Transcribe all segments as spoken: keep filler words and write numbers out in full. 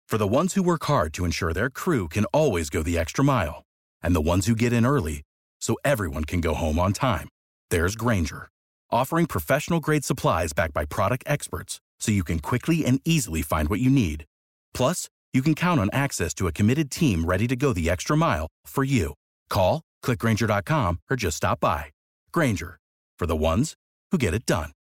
For the ones who work hard to ensure their crew can always go the extra mile, and the ones who get in early so everyone can go home on time, there's Grainger, offering professional-grade supplies backed by product experts so you can quickly and easily find what you need. Plus, you can count on access to a committed team ready to go the extra mile for you. Call, click Grainger dot com, or just stop by. Grainger, for the ones who get it done.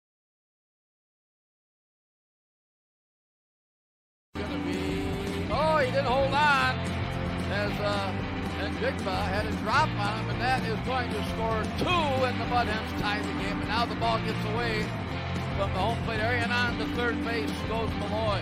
Oh, he didn't hold on as uh, Njigba had a drop on him, and that is going to score two, and the Mud Hens tie the game. And now the ball gets away from the home plate area, and on to third base goes Malloy.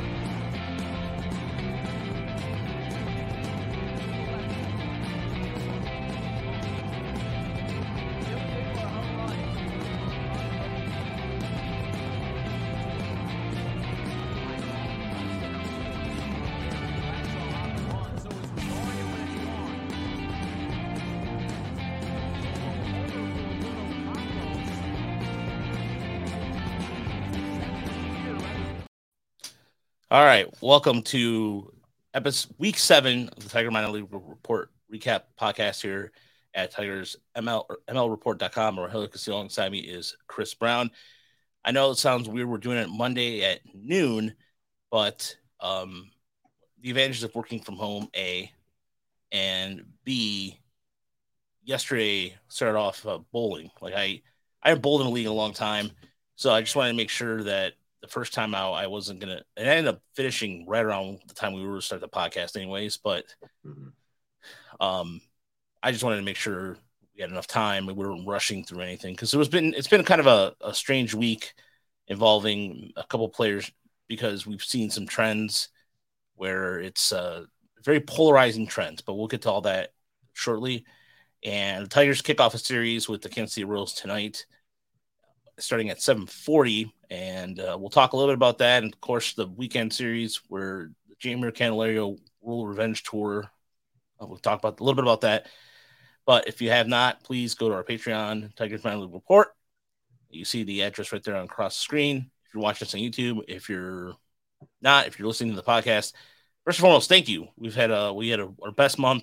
All right, welcome to episode week seven of the Tiger Minor League Report recap podcast here at Tigers M L or M L report dot com. Or Hillary Castillo alongside me is Chris Brown. I know it sounds weird. We're doing it Monday at noon, but um, the advantages of working from home, A, and B, yesterday started off uh, bowling. Like I, I haven't bowled in a league in a long time, so I just wanted to make sure that the first time out, I wasn't going to, and I ended up finishing right around the time we were going to start the podcast anyways, but mm-hmm. um, I just wanted to make sure we had enough time and we weren't rushing through anything. Because it was been, it's been kind of a, a strange week involving a couple players, because we've seen some trends where it's uh, very polarizing trends, but we'll get to all that shortly. And the Tigers kick off a series with the Kansas City Royals tonight, starting at seven forty, and uh, we'll talk a little bit about that. And of course, the weekend series where the Jeimer Candelario World Revenge Tour. Uh, we'll talk about a little bit about that. But if you have not, please go to our Patreon, Tigers Minor League Report. You see the address right there on across the screen. If you're watching us on YouTube, if you're not, if you're listening to the podcast, first and foremost, thank you. We've had a we had a, our best month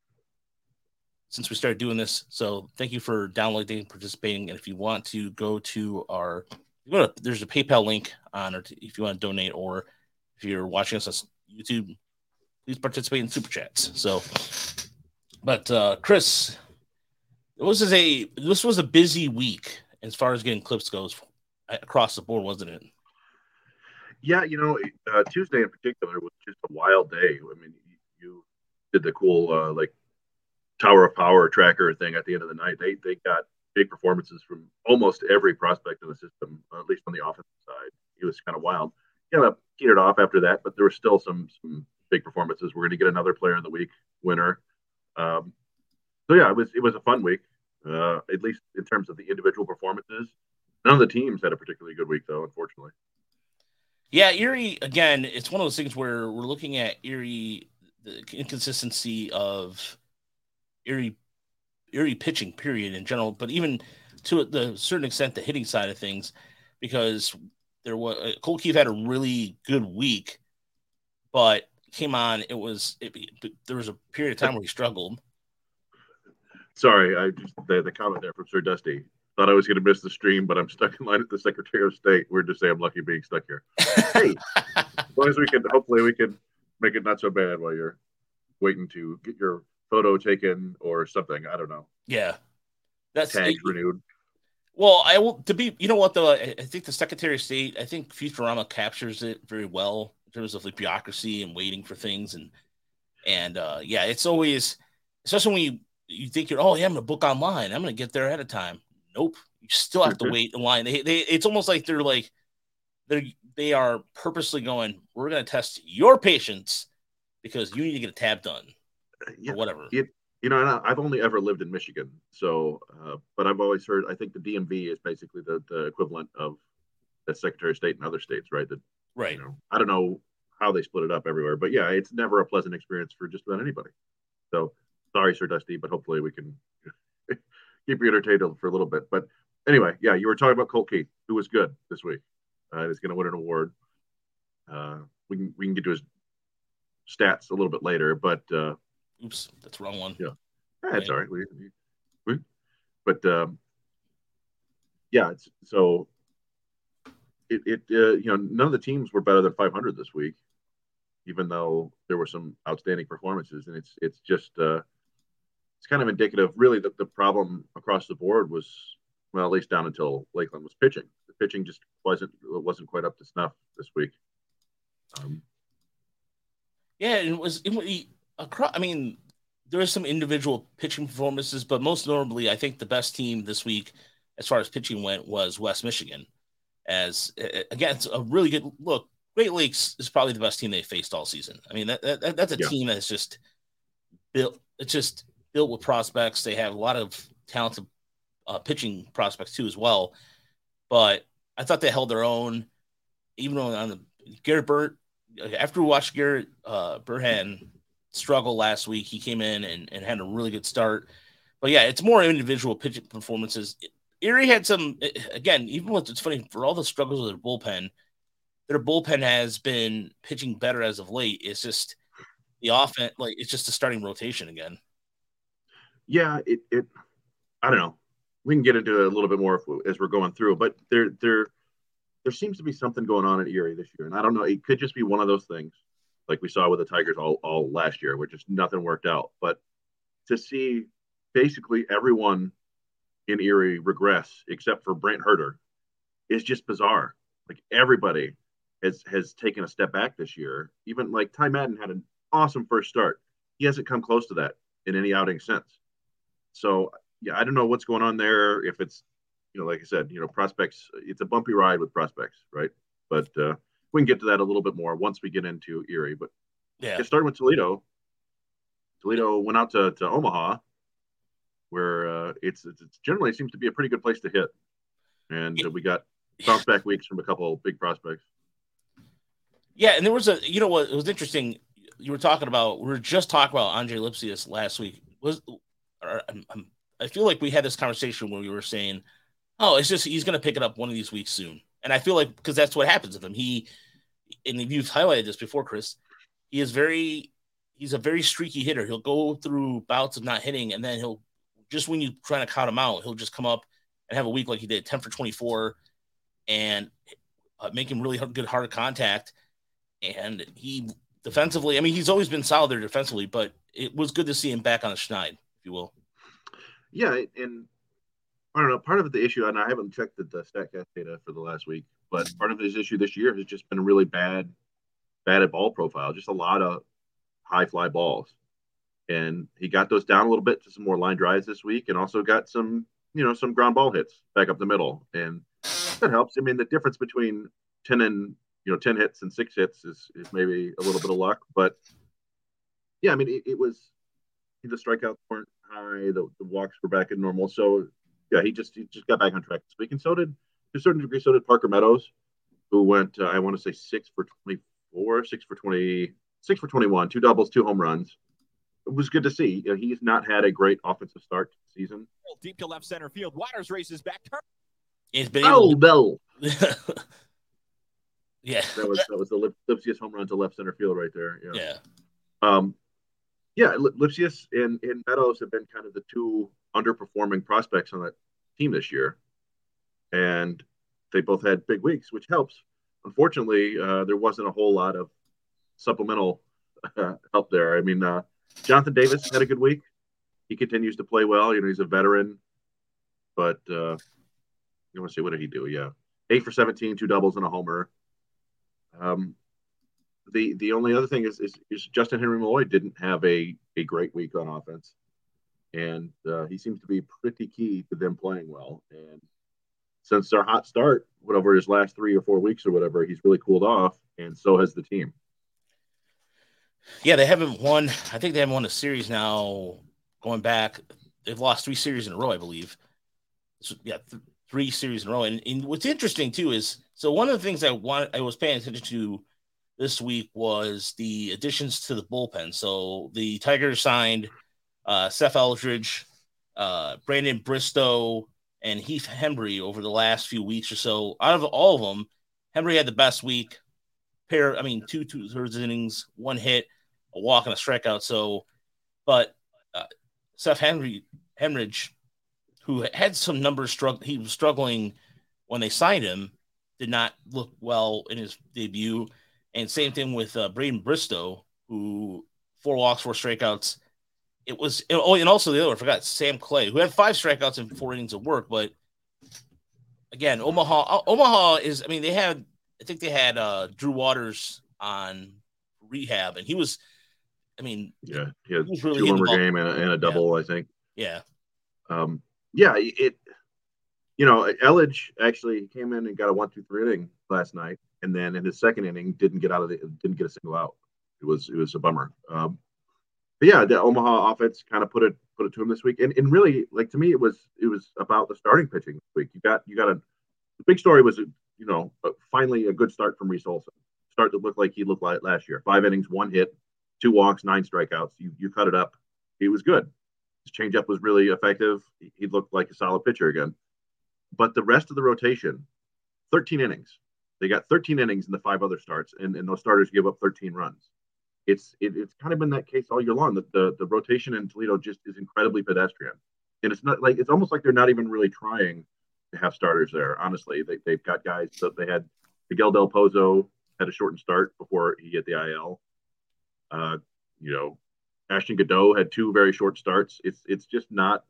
since we started doing this. So thank you for downloading and participating. And if you want to go to our, you go to, there's a PayPal link on, or if you want to donate, or if you're watching us on YouTube, please participate in Super Chats. So, but uh, Chris, it was a, this was a busy week as far as getting clips goes across the board, wasn't it? Yeah. You know, uh, Tuesday in particular was just a wild day. I mean, you did the cool, uh, like, Tower of Power tracker thing at the end of the night. They they got big performances from almost every prospect in the system, at least on the offensive side. It was kind of wild. Kind of petered off after that, but there were still some some big performances. We're going to get another Player of the Week winner. Um, so yeah, it was it was a fun week, uh, at least in terms of the individual performances. None of the teams had a particularly good week, though, unfortunately. Yeah, Erie, again, it's one of those things where we're looking at Erie, the inconsistency of Erie, Erie pitching period in general, but even to the certain extent, the hitting side of things, because there was Cole Keith had a really good week, but came on. It was it, there was a period of time where he struggled. Sorry, I just the, the comment there from Sir Dusty. Thought I was going to miss the stream, but I'm stuck in line at the Secretary of State. We're just say I'm lucky being stuck here. Hey, as long as we can, hopefully we can make it not so bad while you're waiting to get your photo taken or something. I don't know. Yeah, that's tags it, renewed. Well, I will to be. You know what though? I, I think the Secretary of State. I think Futurama captures it very well in terms of like bureaucracy and waiting for things, and and uh, yeah, it's always, especially when you you think you're oh yeah, I'm gonna book online. I'm gonna get there ahead of time. Nope, you still have to wait in line. They they it's almost like they're like they they are purposely going. We're gonna test your patience because you need to get a tab done. Yeah, or whatever. It, you know, I've only ever lived in Michigan, so uh, but I've always heard. I think the D M V is basically the, the equivalent of the Secretary of State in other states, right? That right. You know, I don't know how they split it up everywhere, but yeah, it's never a pleasant experience for just about anybody. So sorry, Sir Dusty, but hopefully we can keep you entertained for a little bit. But anyway, yeah, you were talking about Colt Keith, who was good this week. Uh, he's going to win an award. Uh, we can we can get to his stats a little bit later, but uh, oops, that's the wrong one. Yeah, that's yeah. all right. We, we, but um, yeah, it's, so it, it uh, you know, none of the teams were better than five hundred this week, even though there were some outstanding performances, and it's it's just uh, it's kind of indicative. Really, that the problem across the board was, well, at least down until Lakeland, was pitching. The pitching just wasn't wasn't quite up to snuff this week. Um, yeah, it was. It, it, across, I mean, there were some individual pitching performances, but most notably, I think the best team this week, as far as pitching went, was West Michigan. As again, it's a really good look. Great Lakes is probably the best team they faced all season. I mean, that, that that's a yeah. team that's just built. It's just built with prospects. They have a lot of talented uh, pitching prospects too, as well. But I thought they held their own, even on the Garrett Burt. After we watched Garrett uh, Burhan struggle last week, he came in and, and had a really good start. But yeah, it's more individual pitching performances. Erie had some, again, even with, it's funny, for all the struggles with their bullpen, their bullpen has been pitching better as of late. It's just the offense, like, it's just a starting rotation again. Yeah, it, it, I don't know. We can get into it a little bit more as we're going through, but there, there, there seems to be something going on in Erie this year. And I don't know, it could just be one of those things like we saw with the Tigers all, all last year, where just nothing worked out. But to see basically everyone in Erie regress except for Brent Herter is just bizarre. Like, everybody has has taken a step back this year. Even like Ty Madden had an awesome first start. He hasn't come close to that in any outing since. So yeah, I don't know what's going on there. If it's, you know, like I said, you know, prospects, it's a bumpy ride with prospects, right? But uh, we can get to that a little bit more once we get into Erie. But yeah, just starting with Toledo. Toledo went out to, to Omaha, where uh, it's, it's generally seems to be a pretty good place to hit. And uh, we got bounce back weeks from a couple of big prospects. Yeah, and there was a, you know what, it was interesting. You were talking about, we were just talking about Andre Lipsius last week. Was I'm, I'm, I feel like we had this conversation where we were saying, oh, it's just, he's going to pick it up one of these weeks soon. And I feel like, because that's what happens with him. He, and you've highlighted this before, Chris, he is very, he's a very streaky hitter. He'll go through bouts of not hitting, and then he'll, just when you're trying to count him out, he'll just come up and have a week like he did, ten for twenty-four, and uh, make him really good hard contact. And he defensively, I mean, he's always been solid there defensively, but it was good to see him back on the schneid, if you will. Yeah, and I don't know, part of the issue, and I haven't checked the, the StatCast data for the last week, but part of his issue this year has just been really bad, bad at ball profile, just a lot of high fly balls. And he got those down a little bit to some more line drives this week, and also got some, you know, some ground ball hits back up the middle. And that helps. I mean, the difference between ten and, you know, ten hits and six hits is, is maybe a little bit of luck. But yeah, I mean, it, it was, the strikeouts weren't high, the, the walks were back in normal. So yeah, he just, he just got back on track this week. And so did, to a certain degree, so did Parker Meadows, who went, uh, I want to say six for twenty-four, six for twenty, six for twenty-one, two doubles, two home runs. It was good to see. You know, he's not had a great offensive start to the season. Deep to left center field. Waters races back. He's been oh, able to... no. Yeah. That was that was the Lipsius home run to left center field right there. Yeah. Yeah. Um, yeah, Lipsius and, and Meadows have been kind of the two underperforming prospects on that team this year. And they both had big weeks, which helps. Unfortunately, uh, there wasn't a whole lot of supplemental uh, help there. I mean, uh, Jonathan Davis had a good week. He continues to play well. You know, he's a veteran. But uh, you want to say, what did he do? Yeah. eight for seventeen, two doubles and a homer. Um, the the only other thing is, is, is Justin Henry Malloy didn't have a, a great week on offense. And uh, he seems to be pretty key to them playing well. And since their hot start, whatever his last three or four weeks or whatever, he's really cooled off, and so has the team. Yeah, they haven't won. I think they haven't won a series now going back. They've lost three series in a row, I believe. So, yeah, th- three series in a row. And, and what's interesting, too, is so one of the things I want, I was paying attention to this week was the additions to the bullpen. So the Tigers signed uh, Seth Eldridge, uh, Brandon Bristow, and Heath Hembry over the last few weeks or so. Out of all of them, Hembry had the best week. Pair, I mean, two two-thirds innings, one hit. a walk and a strikeout. So, but uh, Seth Henry, Henridge, who had some numbers, strugg- he was struggling when they signed him, did not look well in his debut. And same thing with uh, Braden Bristow, who four walks, four strikeouts. It was, oh, and also the other one, I forgot, Sam Clay, who had five strikeouts and four innings of work. But again, Omaha, Omaha is, I mean, they had, I think they had uh, Drew Waters on rehab, and he was, I mean, yeah, he had he was really two homer ball. game and a, and a double, yeah. I think. Yeah. Um, yeah, it, you know, Elledge actually came in and got a one, two, three inning last night, and then in his second inning didn't get out of the, didn't get a single out. It was, it was a bummer. Um, but yeah, the Omaha offense kind of put it, put it to him this week, and and really, like to me, it was, it was about the starting pitching this week. You got, you got a, the big story was, you know, finally a good start from Reese Olson. Start to look like he looked like last year. Five innings, one hit, two walks, nine strikeouts. You you cut it up. He was good. His changeup was really effective. He, he looked like a solid pitcher again. But the rest of the rotation, thirteen innings. They got thirteen innings in the five other starts, and, and those starters give up thirteen runs. It's it, it's kind of been that case all year long. That the, the rotation in Toledo just is incredibly pedestrian. And it's not like, it's almost like they're not even really trying to have starters there. Honestly, they, they've got guys that they had. Miguel Del Pozo had a shortened start before he hit the I L. Uh, you know, Ashton Godot had two very short starts. It's it's just not,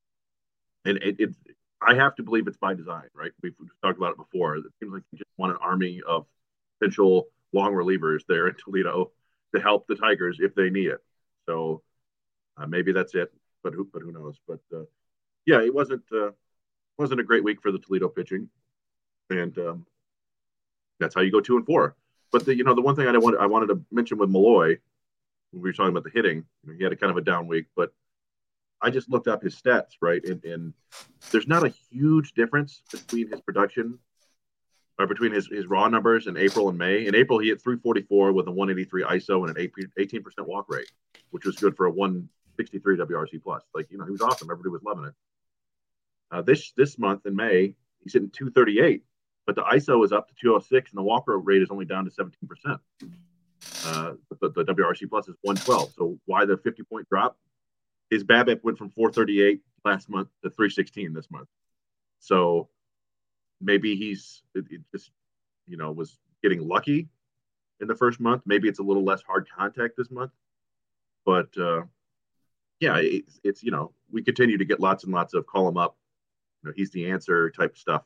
and it, it I have to believe it's by design, right? We've, we've talked about it before. It seems like you just want an army of potential long relievers there in Toledo to help the Tigers if they need it. So uh, maybe that's it, but who but who knows? But uh, yeah, it wasn't uh, wasn't a great week for the Toledo pitching, and um, that's how you go two and four. But the you know the one thing I wanted I wanted to mention with Malloy, when we were talking about the hitting, you know, he had a kind of a down week, but I just looked up his stats, right? And, and there's not a huge difference between his production or between his, his raw numbers in April and May. In April, he hit three forty-four with a one eighty-three I S O and an eighteen percent walk rate, which was good for a one sixty-three W R C plus. Like, you know, he was awesome. Everybody was loving it. Uh, this this month in May, he's hitting two thirty-eight, but the I S O is up to two oh six and the walk rate is only down to seventeen percent. Uh, the, the W R C plus is one twelve. So why the fifty point drop? His BABIP went from four thirty-eight last month to three sixteen this month. So maybe he's it, it just, you know, was getting lucky in the first month. Maybe it's a little less hard contact this month. But uh, yeah, it, it's, you know, we continue to get lots and lots of call him up. You know, he's the answer type stuff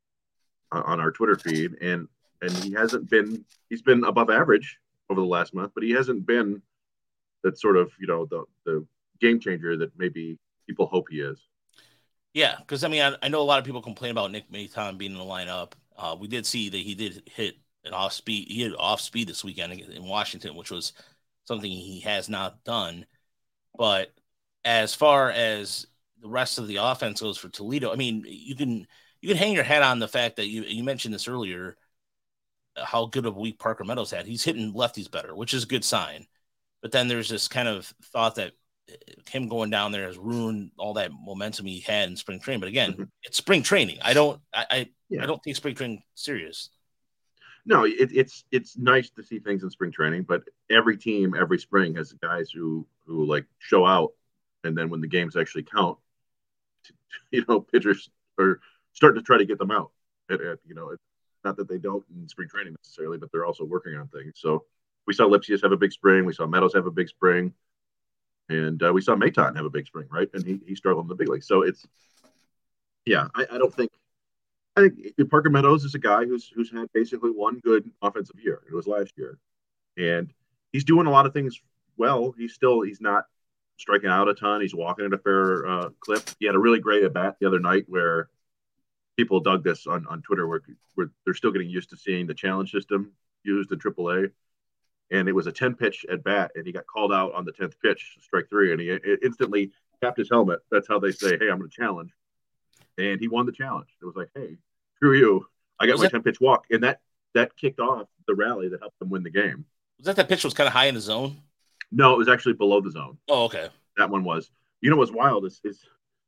on, on our Twitter feed. And and he hasn't been, he's been above average over the last month, but he hasn't been that sort of, you know, the the game changer that maybe people hope he is. Yeah, because I mean, I, I know a lot of people complain about Nick Maton being in the lineup. Uh, we did see that he did hit an off speed. He hit off speed this weekend in Washington, which was something he has not done. But as far as the rest of the offense goes for Toledo, I mean, you can you can hang your hat on the fact that you you mentioned this earlier, how good of a week Parker Meadows had. He's hitting lefties better, which is a good sign. But then there's this kind of thought that him going down there has ruined all that momentum he had in spring training. But again, mm-hmm. it's spring training. I don't, I, I, yeah. I don't take spring training serious. No, it, it's it's nice to see things in spring training, but every team every spring has guys who who like show out, and then when the games actually count, you know, pitchers are starting to try to get them out. At, at, you know, it's not that they don't in spring training necessarily, but they're also working on things. So we saw Lipsius have a big spring. We saw Meadows have a big spring. And uh, we saw Maton have a big spring, right? And he, he struggled in the big league. So it's, yeah, I, I don't think, I think Parker Meadows is a guy who's who's had basically one good offensive year. It was last year. And he's doing a lot of things well. He's still, he's not striking out a ton. He's walking at a fair uh, clip. He had a really great at bat the other night where people dug this on, on Twitter where, where they're still getting used to seeing the challenge system used in triple A. And it was a ten pitch at bat, and he got called out on the tenth pitch, strike three, and he instantly tapped his helmet. That's how they say, "Hey, I'm going to challenge," and he won the challenge. It was like, "Hey, screw you! I got was my that, ten pitch walk," and that that kicked off the rally that helped them win the game. Was that that pitch was kind of high in the zone? No, it was actually below the zone. Oh, okay. That one was. You know what's wild is is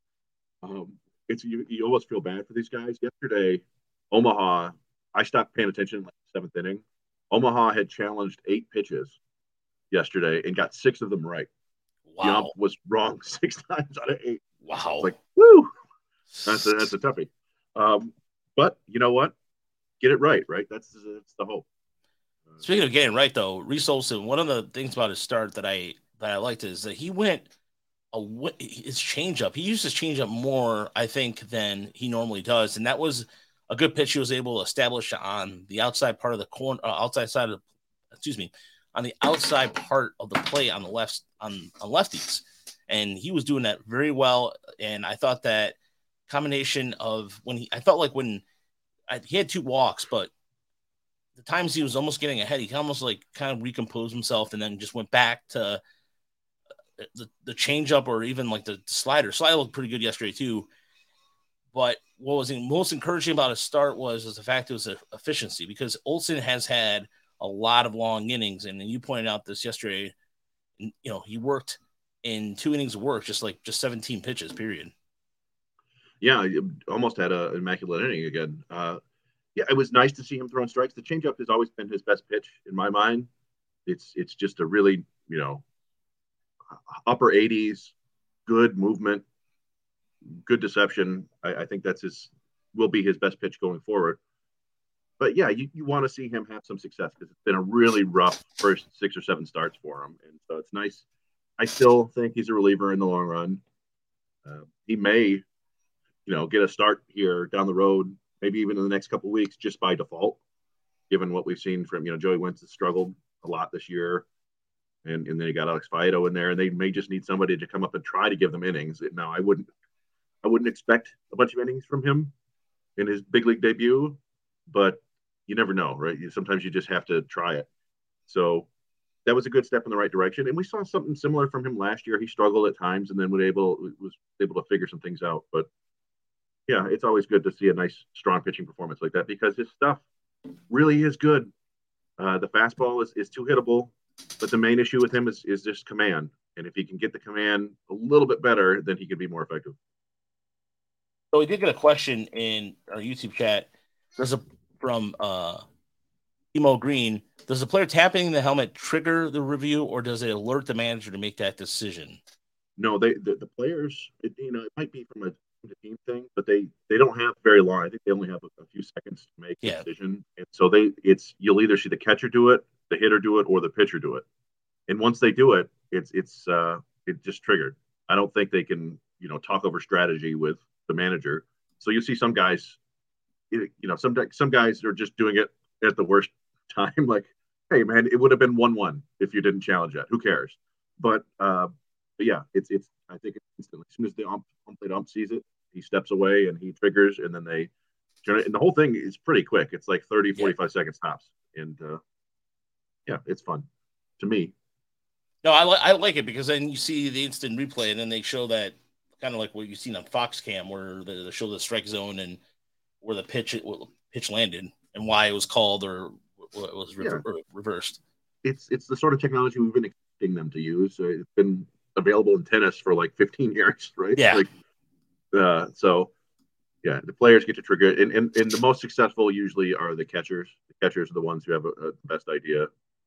um, it's you, you almost feel bad for these guys. Yesterday, Omaha, I stopped paying attention in like the seventh inning. Omaha had challenged eight pitches yesterday and got six of them right. Wow. The ump was wrong six times out of eight. Wow. It's like, woo! That's a, that's a toughie. Um, but you know what? Get it right, right? That's, that's the hope. Speaking of getting right, though, Reese Olson, one of the things about his start that I that I liked is that he went a his changeup. He used his changeup more, I think, than he normally does, and that was a good pitch he was able to establish on the outside part of the corner, uh, outside side of, excuse me, on the outside part of the plate on the left on, on lefties, and he was doing that very well. And I thought that combination of when he, I felt like when I, he had two walks, but the times he was almost getting ahead, he almost like kind of recomposed himself and then just went back to the, the changeup or even like the slider. Slider looked pretty good yesterday too. But what was most encouraging about his start was, was the fact it was efficiency, because Olson has had a lot of long innings. And then you pointed out this yesterday, you know, he worked in two innings of work, just like just seventeen pitches, period. Yeah, almost had an immaculate inning again. Uh, Yeah, it was nice to see him throwing strikes. The changeup has always been his best pitch in my mind. It's it's just a really, you know, upper eighties, good movement, good deception. I, I think that's his will be his best pitch going forward. But yeah, you, you want to see him have some success because it's been a really rough first six or seven starts for him, and so it's nice. I still think he's a reliever in the long run. Uh, he may, you know, get a start here down the road, maybe even in the next couple of weeks, just by default, given what we've seen from, you know, Joey Wentz has struggled a lot this year. And, and then you got Alex Faedo in there, and they may just need somebody to come up and try to give them innings. Now, I wouldn't, I wouldn't expect a bunch of innings from him in his big league debut, but you never know, right? You, sometimes you just have to try it. So that was a good step in the right direction. And we saw something similar from him last year. He struggled at times and then was able, was able to figure some things out. But yeah, it's always good to see a nice, strong pitching performance like that because his stuff really is good. Uh, the fastball is, is too hittable, but the main issue with him is, is just command. And if he can get the command a little bit better, then he can be more effective. So we did get a question in our YouTube chat. There's a from uh, Emo Green. Does the player tapping the helmet trigger the review, or does it alert the manager to make that decision? No, they the, the players. It, you know, it might be from a team thing, but they they don't have very long. I think they only have a, a few seconds to make yeah. a decision, and so they it's you'll either see the catcher do it, the hitter do it, or the pitcher do it. And once they do it, it's it's uh, it just triggered. I don't think they can you know talk over strategy with the manager. So you see some guys, you know, some some guys are just doing it at the worst time. Like, hey man, it would have been one one if you didn't challenge that. Who cares? But uh, but yeah, it's it's. I think it's instantly. As soon as the ump, ump plate ump sees it, he steps away and he triggers, and then they generate. And the whole thing is pretty quick. It's like thirty, forty-five yeah. seconds tops, and uh, yeah, it's fun to me. No, I like I like it because then you see the instant replay, and then they show that kind of like what you've seen on Foxcam, where they show the strike zone and where the pitch pitch landed and why it was called or what it was rever- yeah. reversed. It's it's the sort of technology we've been expecting them to use. So it's been available in tennis for like fifteen years, right? Yeah. Like, uh, so yeah, the players get to trigger it, and, and and the most successful usually are the catchers. The catchers are the ones who have a, a best idea.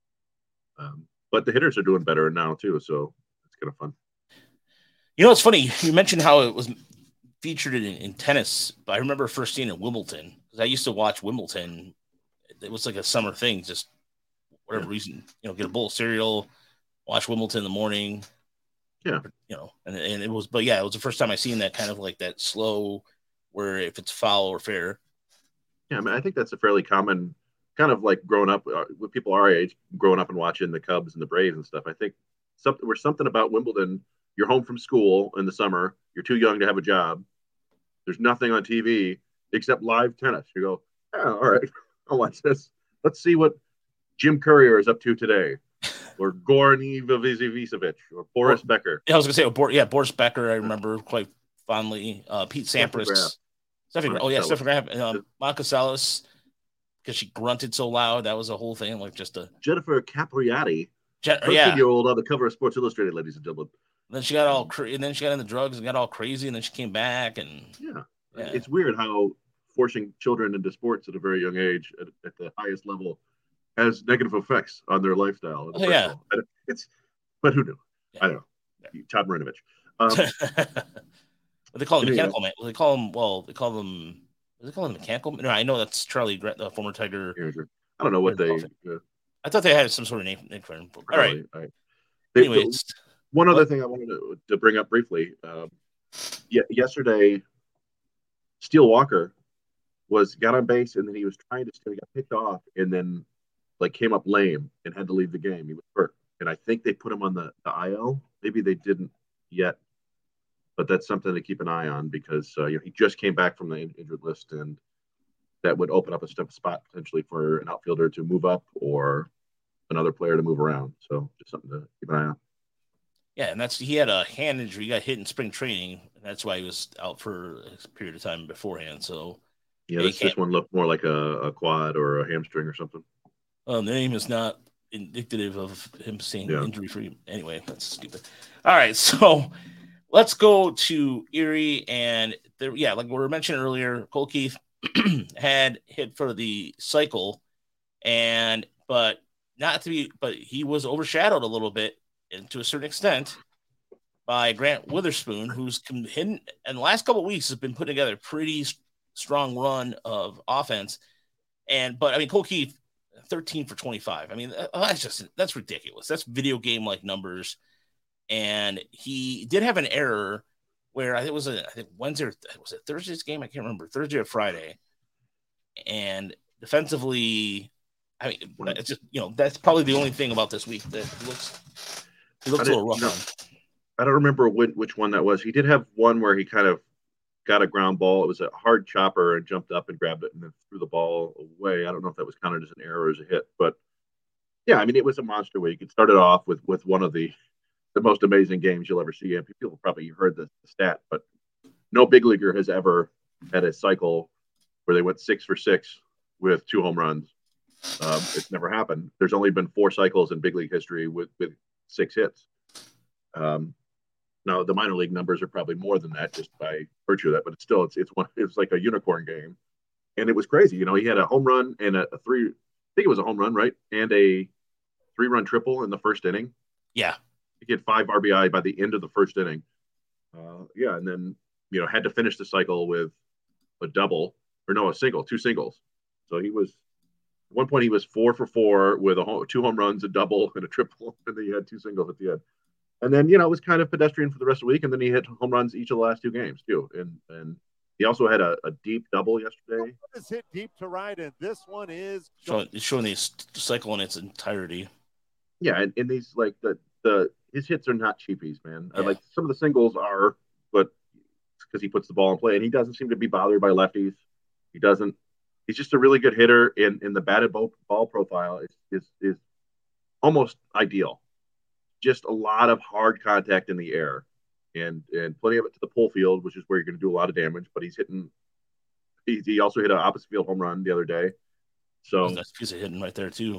Um, but the hitters are doing better now too, so it's kind of fun. You know, it's funny. You mentioned how it was featured in, in tennis, but I remember first seeing it in Wimbledon because I used to watch Wimbledon. It was like a summer thing, just whatever yeah. reason, you know, get a bowl of cereal, watch Wimbledon in the morning. Yeah. You know, and, and it was, but yeah, it was the first time I seen that kind of like that slow where if it's foul or fair. Yeah. I mean, I think that's a fairly common kind of like growing up uh, with people our age, growing up and watching the Cubs and the Braves and stuff. I think something, there's something about Wimbledon. You're home from school in the summer. You're too young to have a job. There's nothing on T V except live tennis. You go, oh, all right, I'll watch this. Let's see what Jim Courier is up to today. Or Goran Ivanisevic or Boris or, Becker. Yeah, I was going to say, oh, Bor- yeah, Boris Becker, I remember quite fondly. Uh, Pete Sampras. Steffi, oh, yeah, Steffi Graf. Um, Monica Seles, because she grunted so loud. That was a whole thing. Like just a Jennifer Capriati, Je- thirteen-year-old yeah. on the cover of Sports Illustrated, ladies and gentlemen. And then she got all cra- and then she got into drugs and got all crazy, and then she came back. And yeah, yeah. It's weird how forcing children into sports at a very young age at, at the highest level has negative effects on their lifestyle. Oh, yeah. it's, but who knew? Yeah. I don't know. Todd Marinovich. Um, they call him mechanical man. They call him well. They call them. They call him mechanical. No, I know that's Charlie, the former Tiger. I don't know what they. Uh, I thought they had some sort of name, name for him. All right. right. They, Anyways, one other thing I wanted to, to bring up briefly. Um, yeah, yesterday, Steele Walker was got on base and then he was trying to still got picked off and then like came up lame and had to leave the game. He was hurt, and I think they put him on the, the I L. Maybe they didn't yet, but that's something to keep an eye on because uh, you know, he just came back from the injured list, and that would open up a step spot potentially for an outfielder to move up or another player to move around. So just something to keep an eye on. Yeah, and that's he had a hand injury. He got hit in spring training, and that's why he was out for a period of time beforehand. So yeah, this, this one looked more like a, a quad or a hamstring or something. Um, the name is not indicative of him staying yeah. injury free. Anyway, that's stupid. All right, so let's go to Erie, and there, yeah, like we were mentioning earlier, Cole Keith had hit for the cycle, and but not to be, but he was overshadowed a little bit, and to a certain extent, by Grant Witherspoon, who's hidden in the last couple of weeks has been putting together a pretty strong run of offense. And but I mean, Cole Keith, thirteen for twenty-five. I mean, that's just that's ridiculous. That's video game like numbers. And he did have an error where I think it was a I think Wednesday or was it Thursday's game? I can't remember, Thursday or Friday. And defensively, I mean, it's just, you know, that's probably the only thing about this week that looks it looks a little rough. You know, I don't remember which, which one that was. He did have one where he kind of got a ground ball. It was a hard chopper and jumped up and grabbed it and then threw the ball away. I don't know if that was counted as an error or as a hit, but yeah, I mean, it was a monster week. It started off with with one of the the most amazing games you'll ever see. And people probably heard the stat, but no big leaguer has ever had a cycle where they went six for six with two home runs. Um, it's never happened. There's only been four cycles in big league history with, with six hits. Um, now the minor league numbers are probably more than that just by virtue of that, but it's still, it's, it's one, it's like a unicorn game. And it was crazy. You know, he had a home run and a, a three, I think it was a home run, right? And a three run triple in the first inning. Yeah. He had five R B I by the end of the first inning. Uh, yeah. And then, you know, had to finish the cycle with a double or no, a single, two singles. So he was, at one point he was four for four with a home, two home runs, a double and a triple. And then he had two singles at the end. And then, you know, it was kind of pedestrian for the rest of the week. And then he hit home runs each of the last two games too. And, and he also had a, a deep double yesterday. This hit deep to right. And this one is showing, showing the cycle in its entirety. Yeah. And, and these, like the, the, his hits are not cheapies, man. Yeah. Like some of the singles are, but because he puts the ball in play and he doesn't seem to be bothered by lefties. He doesn't, he's just a really good hitter, and in the batted ball, ball profile is, is, is almost ideal. Just a lot of hard contact in the air and, and plenty of it to the pull field, which is where you're going to do a lot of damage, but he's hitting, he, he also hit an opposite field home run the other day. So that's a piece of hitting right there too.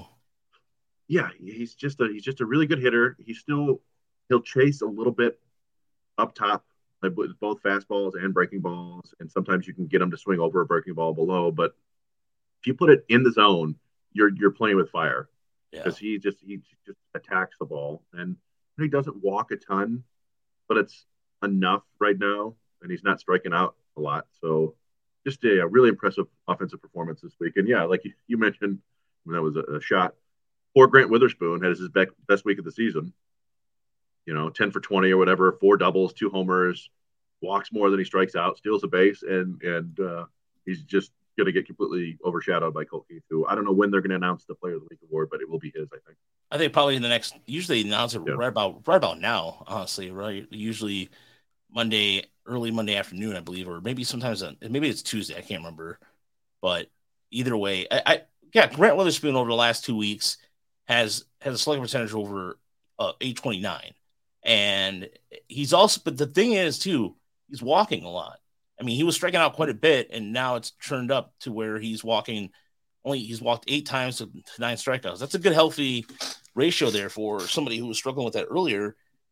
Yeah. He's just a, he's just a really good hitter. He's still, he'll chase a little bit up top with both fastballs and breaking balls. And sometimes you can get him to swing over a breaking ball below, but if you put it in the zone, you're, you're playing with fire. Because yeah. he just he just attacks the ball, and he doesn't walk a ton, but it's enough right now, and he's not striking out a lot. So just a, a really impressive offensive performance this week. And yeah, like you, you mentioned, when that was a, a shot. Poor Grant Witherspoon had his best, best week of the season. You know, ten for twenty or whatever, four doubles, two homers, walks more than he strikes out, steals a base, and and uh, he's just going to get completely overshadowed by Cole Keith, who I don't know when they're going to announce the Player of the Week award, but it will be his, I think. I think probably in the next, usually they announce it yeah. right about right about now, honestly, right? Usually Monday, early Monday afternoon, I believe, or maybe sometimes, maybe it's Tuesday, I can't remember. But either way, I, I yeah, Grant Witherspoon over the last two weeks has has a slugging percentage over uh, eight twenty-nine. And he's also, but the thing is, too, he's walking a lot. I mean, he was striking out quite a bit, and now it's turned up to where he's walking only he's walked eight times to nine strikeouts. That's a good, healthy ratio there for somebody who was struggling with that earlier.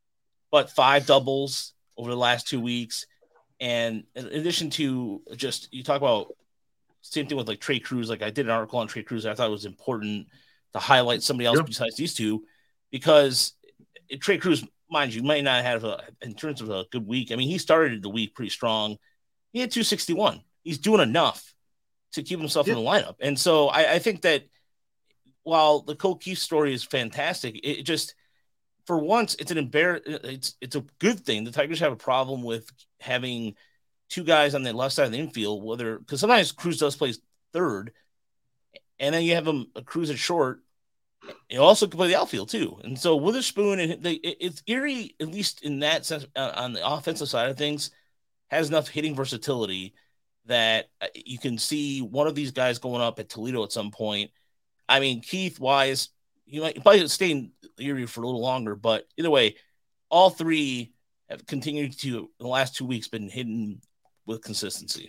But five doubles over the last two weeks. And in addition to just, you talk about same thing with like Trey Cruz. Like I did an article on Trey Cruz. I thought it was important to highlight somebody else yeah. besides these two, because Trey Cruz, mind you, might not have a in terms of a good week. I mean, he started the week pretty strong. He had two sixty-one. He's doing enough to keep himself yeah. in the lineup. And so I, I think that while the Cole Keith story is fantastic, it just for once it's an embar- it's it's a good thing. The Tigers have a problem with having two guys on the left side of the infield, whether because sometimes Cruz does play third, and then you have him a Cruz at short. He also can play the outfield too, and so Witherspoon and they, it's Erie, at least in that sense, uh, on the offensive side of things, has enough hitting versatility that you can see one of these guys going up at Toledo at some point. I mean, Keith Wise, he might probably stay in Erie for a little longer, but either way, all three have continued to in the last two weeks been hitting with consistency.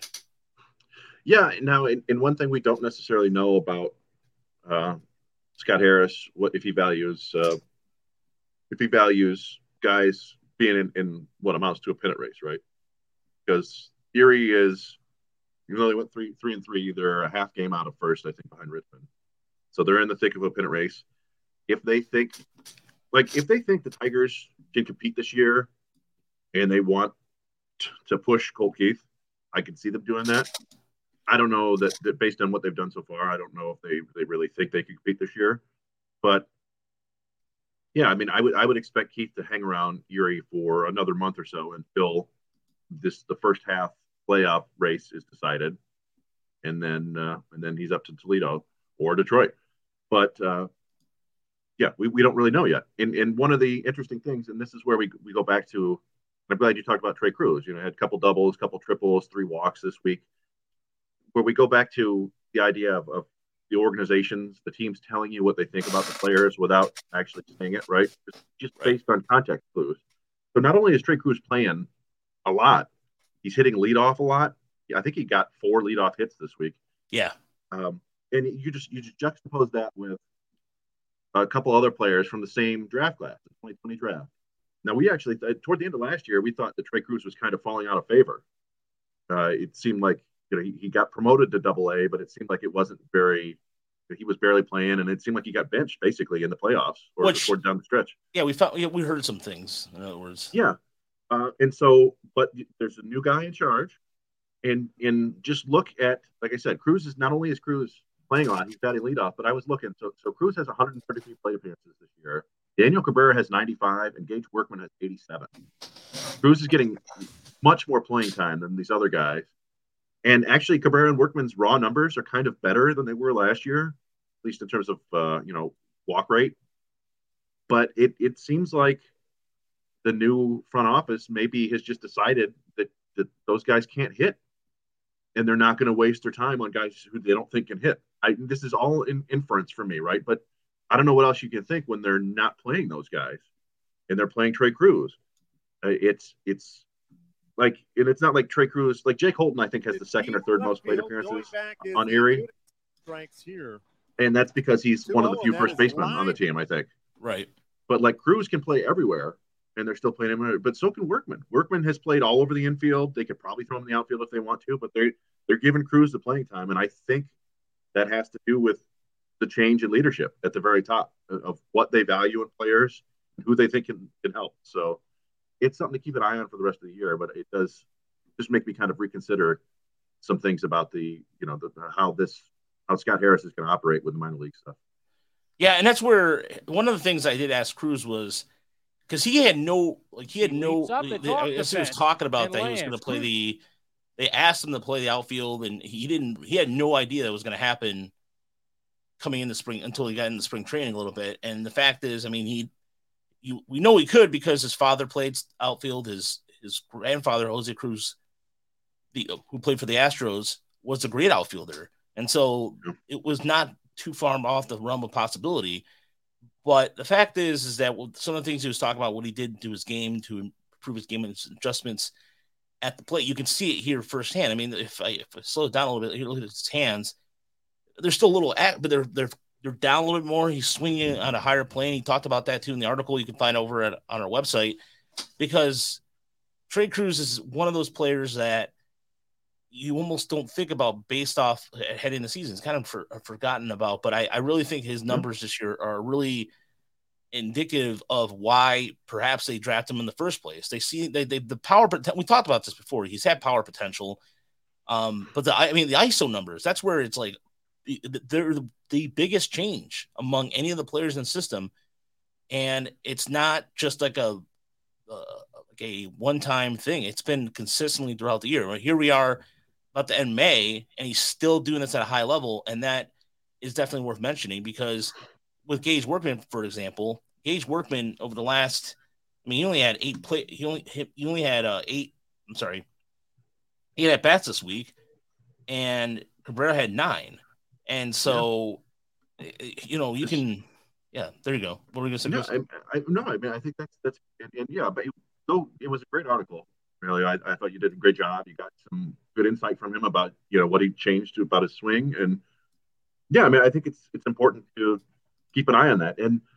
Yeah. Now, and, and one thing we don't necessarily know about uh, Scott Harris, what if he values uh, if he values guys being in, in what amounts to a pennant race, right? Because Erie is, even though they went three three and three, they're a half game out of first, I think, behind Richmond. So they're in the thick of a pennant race. If they think, like, if they think the Tigers can compete this year, and they want t- to push Colt Keith, I can see them doing that. I don't know that, that based on what they've done so far, I don't know if they, they really think they can compete this year. But yeah, I mean, I would I would expect Keith to hang around Erie for another month or so until this the first half playoff race is decided, and then uh, and then he's up to Toledo or Detroit. But uh, yeah, we, we don't really know yet. And and one of the interesting things, and this is where we we go back to, I'm glad you talked about Trey Cruz. You know, had a couple doubles, a couple triples, three walks this week. Where we go back to the idea of, of the organizations, the teams telling you what they think about the players without actually saying it, right? Just, just right. based on context clues. So not only is Trey Cruz playing a lot, he's hitting leadoff a lot. I think he got four leadoff hits this week. Yeah. Um, and you just you just juxtapose that with a couple other players from the same draft class, the twenty twenty draft. Now, we actually, toward the end of last year, we thought that Trey Cruz was kind of falling out of favor. Uh, it seemed like, you know, he, he got promoted to double A, but it seemed like it wasn't very, he was barely playing, and it seemed like he got benched basically in the playoffs or Which, toward down the stretch. Yeah, we found, yeah, we heard some things, in other words. Yeah. Uh, and so, but there's a new guy in charge, and and just look at, like I said, Cruz is not only is Cruz playing on, he's batting leadoff, but I was looking, so so Cruz has one hundred thirty-three plate appearances this year. Daniel Cabrera has ninety-five, and Gage Workman has eighty-seven. Cruz is getting much more playing time than these other guys. And actually, Cabrera and Workman's raw numbers are kind of better than they were last year, at least in terms of, uh, you know, walk rate. But it it seems like the new front office maybe has just decided that, that those guys can't hit, and they're not going to waste their time on guys who they don't think can hit. I, this is all in inference for me, right? But I don't know what else you can think when they're not playing those guys and they're playing Trey Cruz. Uh, it's it's like, and it's not like Trey Cruz, like Jake Holton, I think, has the second or third most plate appearances on Erie. Here. And that's because he's one of the few first basemen on the team, I think. Right. But like Cruz can play everywhere, and they're still playing him. But so can Workman. Workman has played all over the infield. They could probably throw him in the outfield if they want to, but they're they're giving Cruz the playing time, and I think that has to do with the change in leadership at the very top of what they value in players and who they think can, can help. So it's something to keep an eye on for the rest of the year, but it does just make me kind of reconsider some things about the, you know, the, how this, how Scott Harris is going to operate with the minor league stuff. Yeah. And that's where one of the things I did ask Cruz was, because he had no, like he had he no, I guess he was talking about that lands. He was going to play the, they asked him to play the outfield, and he didn't, he had no idea that was going to happen coming in the spring until he got into spring training a little bit. And the fact is, I mean, he, you, we know he could because his father played outfield. His, his grandfather, Jose Cruz, the, who played for the Astros, was a great outfielder. And so it was not too far off the realm of possibility. But the fact is, is that some of the things he was talking about, what he did to his game to improve his game and his adjustments at the plate, you can see it here firsthand. I mean, if I, if I slow it down a little bit, you look at his hands, they're still a little act, but they're, they're, they're down a little bit more. He's swinging on a higher plane. He talked about that too in the article you can find over at, on our website, because Trey Cruz is one of those players that you almost don't think about based off heading the season. It's kind of for, forgotten about, but I, I really think his numbers this year are really indicative of why perhaps they draft him in the first place. They see they, they the power. We talked about this before. He's had power potential, um, but the I mean the I S O numbers. That's where it's like they're the, the biggest change among any of the players in the system, and it's not just like a uh, like a one time thing. It's been consistently throughout the year. Here we are about to end May, and he's still doing this at a high level, and that is definitely worth mentioning because. With Gage Workman, for example, Gage Workman over the last, I mean, he only had eight play. He only he only had uh, eight. I'm sorry, he had at bats this week, and Cabrera had nine. And so, yeah. you know, you can, yeah. There you go. What were you gonna say? No, I, I, no, I mean, I think that's that's and, and yeah, but it, so it was a great article. Really, I, I thought you did a great job. You got some good insight from him about you know what he changed to about his swing, and yeah, I mean, I think it's it's important to. Keep an eye on that. And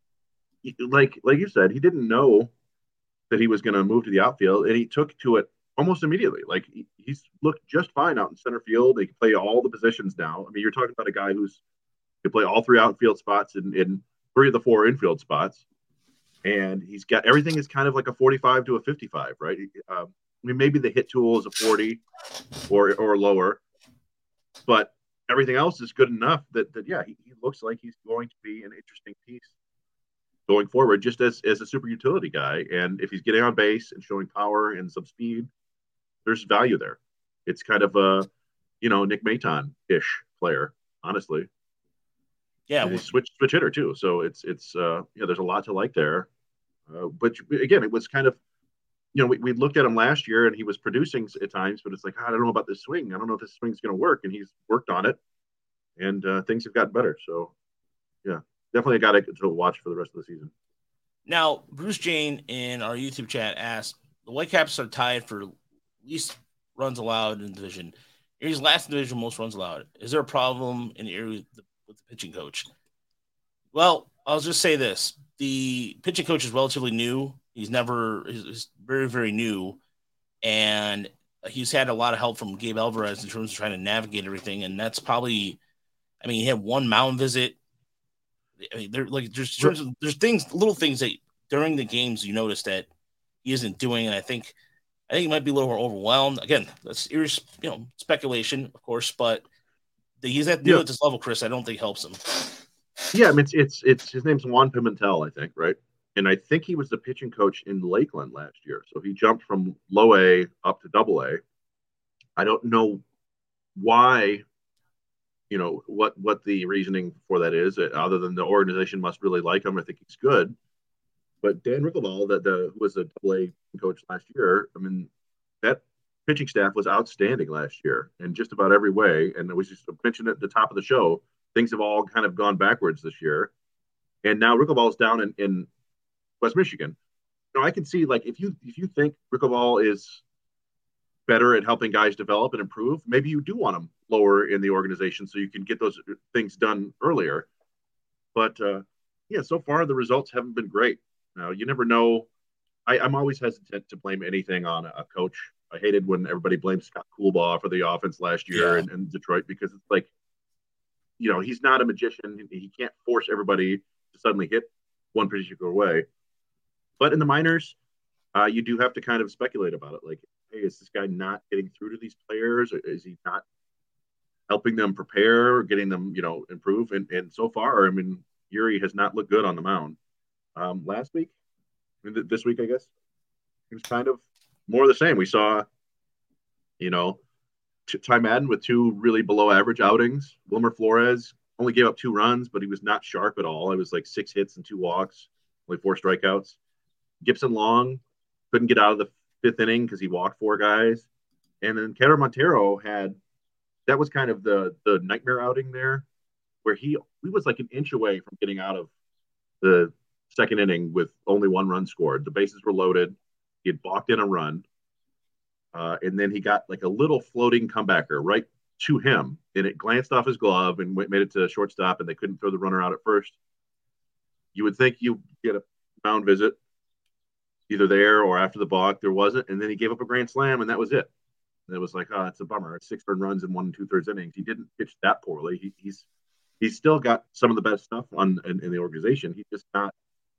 like like you said, he didn't know that he was going to move to the outfield, and he took to it almost immediately. Like he, he's looked just fine out in center field. They can play all the positions now. I mean, you're talking about a guy who's can play all three outfield spots in, in three of the four infield spots, and he's got everything is kind of like a forty-five to a fifty-five, right? Um, I mean, maybe the hit tool is a forty or or lower, but everything else is good enough that, that yeah, he, he looks like he's going to be an interesting piece going forward, just as, as a super utility guy. And if he's getting on base and showing power and some speed, there's value there. It's kind of a, you know, Nick Maton-ish player, honestly. Yeah. And he's switch, switch hitter too. So it's, it's uh, yeah, there's a lot to like there. Uh, but again, it was kind of, you know, we, we looked at him last year and he was producing at times, but it's like, I don't know about this swing. I don't know if this swing's going to work. And he's worked on it and uh, things have gotten better. So, yeah, definitely got to watch for the rest of the season. Now, Bruce Jane in our YouTube chat asked, the Whitecaps are tied for least runs allowed in the division. Erie's last division, most runs allowed. Is there a problem in Erie with the, with the pitching coach? Well, I'll just say this. The pitching coach is relatively new. He's never – he's very, very new, and he's had a lot of help from Gabe Alvarez in terms of trying to navigate everything, and that's probably – I mean, he had one mound visit. I mean, there like there's there's, there's things, little things that during the games you notice that he isn't doing, and I think I think he might be a little more overwhelmed. Again, that's you know speculation, of course, but the, he's at, yeah. at this level, Chris. I don't think helps him. Yeah, I mean, it's it's it's his name's Juan Pimentel, I think, right? And I think he was the pitching coach in Lakeland last year. So he jumped from low A up to double A. I don't know why, you know, what, what the reasoning for that is, other than the organization must really like him. I think he's good. But Dan Rickleball, that the, who was the double A coach last year, I mean, that pitching staff was outstanding last year in just about every way. And it was just mentioned at the top of the show, things have all kind of gone backwards this year. And now Rickleball's down in, in West Michigan. You know, I can see, like, if you if you think Rickleball is better at helping guys develop and improve, maybe you do want them lower in the organization so you can get those things done earlier. But, uh, yeah, so far the results haven't been great. Now, you never know. I, I'm always hesitant to blame anything on a, a coach. I hated when everybody blamed Scott Coolbaugh for the offense last year yeah. in, in Detroit, because it's like, you know, he's not a magician. He can't force everybody to suddenly hit one particular way. But in the minors, uh, you do have to kind of speculate about it. Like, hey, is this guy not getting through to these players? Or is he not helping them prepare or getting them, you know, improve? And and so far, I mean, Erie has not looked good on the mound. Um, last week, I mean, this week, I guess, it was kind of more of the same. We saw, you know, t- Ty Madden with two really below average outings. Wilmer Flores only gave up two runs, but he was not sharp at all. It was like six hits and two walks, only four strikeouts. Gibson Long couldn't get out of the fifth inning because he walked four guys. And then Keller Montero had, that was kind of the the nightmare outing there, where he, he was like an inch away from getting out of the second inning with only one run scored. The bases were loaded. He had balked in a run. Uh, and then he got like a little floating comebacker right to him, and it glanced off his glove and went, made it to shortstop, and they couldn't throw the runner out at first. You would think you get a mound visit either there or after the balk. There wasn't, and then he gave up a grand slam, and that was it. And it was like, oh, it's a bummer. It's six earned runs in one and two thirds innings. He didn't pitch that poorly. He, he's he's still got some of the best stuff on in, in the organization. He's just not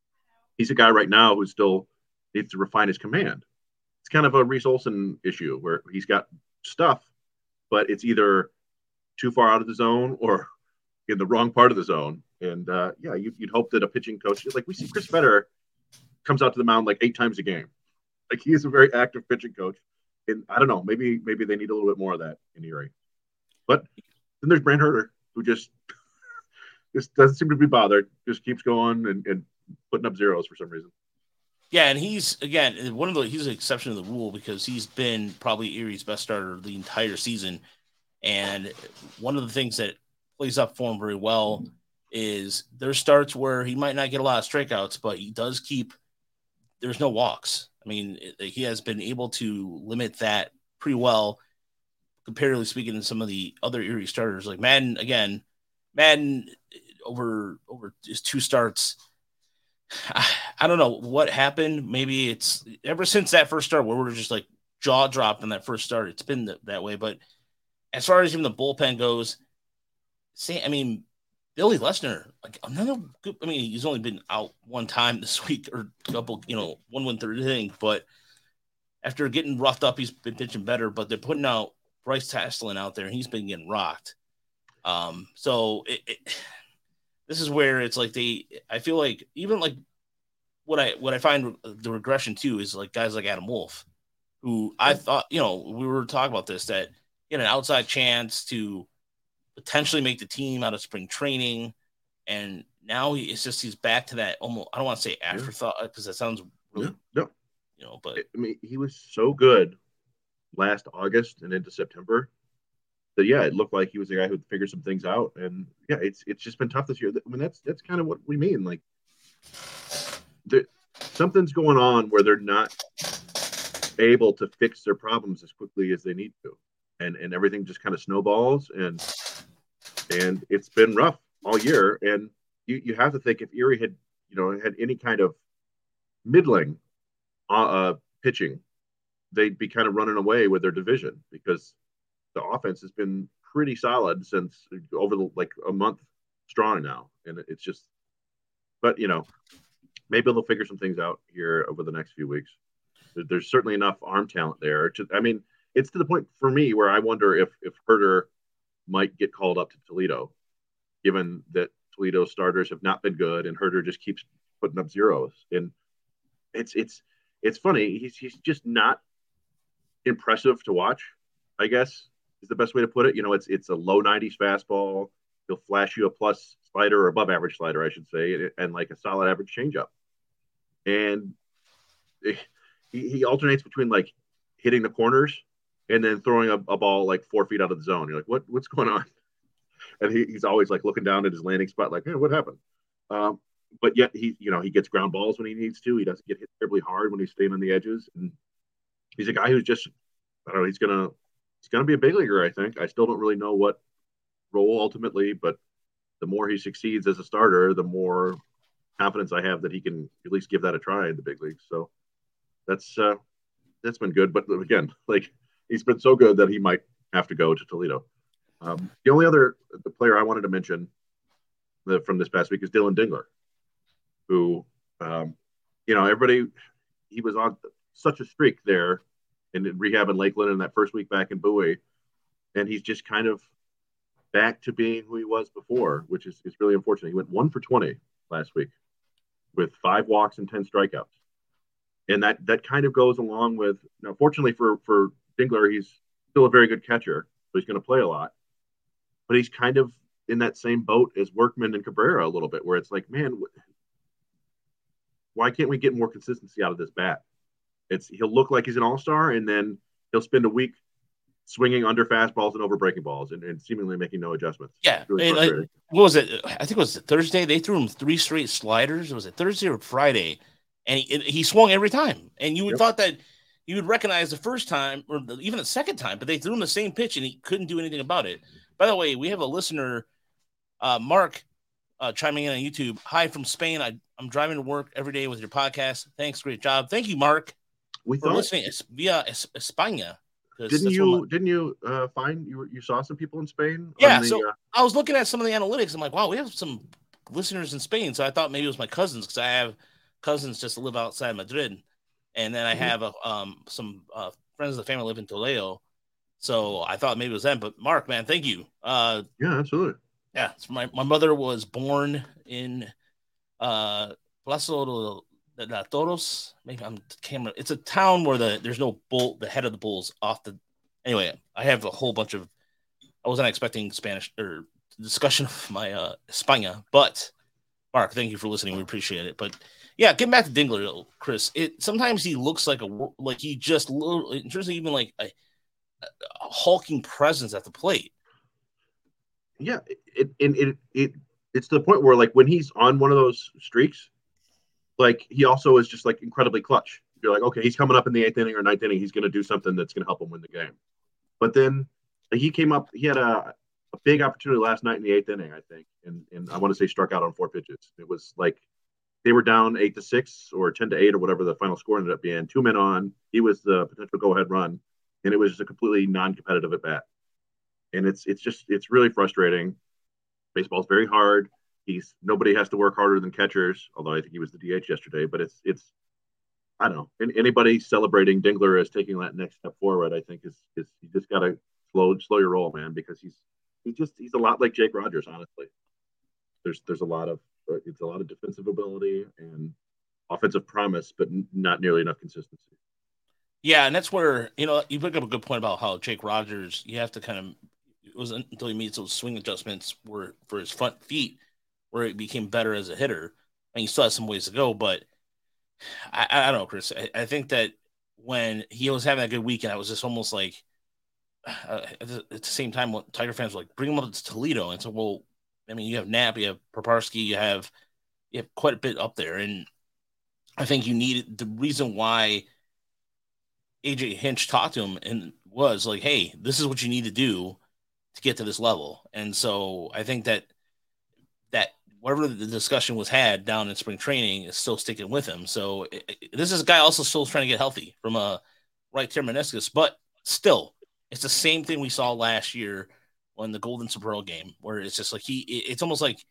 he's a guy right now who still needs to refine his command. It's kind of a Reese Olson issue where he's got stuff, but it's either too far out of the zone or in the wrong part of the zone. And uh, yeah, you, you'd hope that a pitching coach, like we see Chris Fetter comes out to the mound like eight times a game. Like he is a very active pitching coach. And I don't know, maybe maybe they need a little bit more of that in Erie. But then there's Brant Hurter, who just just doesn't seem to be bothered, just keeps going and, and putting up zeros for some reason. Yeah, and he's again one of the he's an exception to the rule because he's been probably Erie's best starter the entire season. And one of the things that plays up for him very well is there's starts where he might not get a lot of strikeouts, but he does keep there's no walks. I mean, he has been able to limit that pretty well, comparatively speaking, to some of the other Erie starters. Like Madden, again, Madden over over his two starts. I, I don't know what happened. Maybe it's ever since that first start where we were just like jaw dropped in that first start. It's been th- that way. But as far as even the bullpen goes, see, I mean, Billy Lesnar, like another good, I mean, he's only been out one time this week or a couple, you know, one win third inning, but after getting roughed up, he's been pitching better, but they're putting out Bryce Tastelin out there and he's been getting rocked. Um, so it, it, this is where it's like they, I feel like even like what I, what I find the regression too is like guys like Adam Wolf, who I thought, you know, we were talking about this, that he had an outside chance to potentially make the team out of spring training, and now he, it's just he's back to that almost. I don't want to say afterthought because that sounds really, no, no, you know. But I mean, he was so good last August and into September that yeah, it looked like he was the guy who figured some things out, and yeah, it's it's just been tough this year. I mean, that's that's kind of what we mean. Like, something's going on where they're not able to fix their problems as quickly as they need to, and and everything just kind of snowballs and. And it's been rough all year. And you, you have to think if Erie had, you know, had any kind of middling uh, uh, pitching, they'd be kind of running away with their division because the offense has been pretty solid since over the, like a month strong now. And it's just, but, you know, maybe they'll figure some things out here over the next few weeks. There's certainly enough arm talent there. To, I mean, it's to the point for me where I wonder if, if Herter might get called up to Toledo, given that Toledo's starters have not been good and Herter just keeps putting up zeros. And it's it's it's funny. He's he's just not impressive to watch, I guess, is the best way to put it. You know, it's it's a low nineties fastball. He'll flash you a plus slider or above average slider, I should say, and like a solid average changeup. And he, he alternates between like hitting the corners and then throwing a, a ball like four feet out of the zone. You're like, what, what's going on? And he, he's always like looking down at his landing spot, like, hey, what happened? Um, but yet he, you know, he gets ground balls when he needs to. He doesn't get hit terribly hard when he's staying on the edges. And he's a guy who's just, I don't know, he's gonna, he's gonna be a big leaguer. I think. I still don't really know what role ultimately, but the more he succeeds as a starter, the more confidence I have that he can at least give that a try in the big leagues. So that's uh, that's been good. But again, like. He's been so good that he might have to go to Toledo. Um, the only other the player I wanted to mention the, from this past week is Dylan Dingler, who, um, you know, everybody, he was on such a streak there in rehab in Lakeland in that first week back in Bowie. And he's just kind of back to being who he was before, which is, is really unfortunate. He went one for twenty last week with five walks and ten strikeouts. And that, that kind of goes along with, you know, fortunately for, for, Dingler, he's still a very good catcher, so he's going to play a lot. But he's kind of in that same boat as Workman and Cabrera a little bit, where it's like, man, why can't we get more consistency out of this bat? It's he'll look like he's an all-star, and then he'll spend a week swinging under fastballs and over breaking balls and, and seemingly making no adjustments. Yeah. Really like, what was it? I think it was Thursday. They threw him three straight sliders. Was it Thursday or Friday? And he, he swung every time. And you would yep. thought that – you would recognize the first time or even the second time, but they threw him the same pitch and he couldn't do anything about it. By the way, we have a listener, uh, Mark, uh, chiming in on YouTube. Hi from Spain. I, I'm driving to work every day with your podcast. Thanks. Great job. Thank you, Mark. We for thought listening via España. Didn't you, my, didn't you uh, find you, you saw some people in Spain? Yeah. The, so uh... I was looking at some of the analytics. I'm like, wow, we have some listeners in Spain. So I thought maybe it was my cousins because I have cousins just live outside Madrid, and then I Mm-hmm. have a, um some uh, friends of the family live in Toledo. So I thought maybe it was them. But Mark, man, thank you. Uh, Yeah, absolutely. yeah, so my my mother was born in uh Plaza de la Toros. Maybe I'm camera. It's a town where the there's no bull. The head of the bull's off the. Anyway, I have a whole bunch of. I wasn't expecting Spanish or discussion of my uh España, but Mark, thank you for listening. We appreciate it. But yeah, getting back to Dingler, Chris. It sometimes he looks like a like he just in terms of even like a, a hulking presence at the plate. Yeah, it it, it it it's to the point where like when he's on one of those streaks, like he also is just like incredibly clutch. You're like, okay, he's coming up in the eighth inning or ninth inning. He's going to do something that's going to help him win the game. But then he came up. He had a, a big opportunity last night in the eighth inning, I think, and and I want to say struck out on four pitches. It was like they were down eight to six or ten to eight or whatever the final score ended up being. Two men on. He was the potential go ahead run, and it was just a completely non-competitive at bat. And it's it's just it's really frustrating. Baseball's very hard. He's nobody has to work harder than catchers, although I think he was the D H yesterday. But it's it's I don't know. And anybody celebrating Dingler as taking that next step forward, I think is is you just gotta slow slow your roll, man, because he's he just he's a lot like Jake Rogers, honestly. There's there's a lot of it's a lot of defensive ability and offensive promise, but not nearly enough consistency. Yeah, and that's where you know you bring up a good point about how Jake Rogers. You have to kind of it wasn't until he made those swing adjustments were for his front feet where it became better as a hitter. And he still has some ways to go, but I, I don't know, Chris. I, I think that when he was having a good weekend, I was just almost like uh, at, the, at the same time, when Tiger fans were like, bring him up to Toledo. And so, well, I mean, you have Knapp, you have Proparski, you have you have quite a bit up there, and I think you need the reason why A J Hinch talked to him and was like, hey, this is what you need to do to get to this level. And so I think that that whatever the discussion was had down in spring training is still sticking with him. So it, it, this is a guy also still trying to get healthy from a right tear meniscus, but still it's the same thing we saw last year on the Golden Superl game where it's just like he, it, it's almost like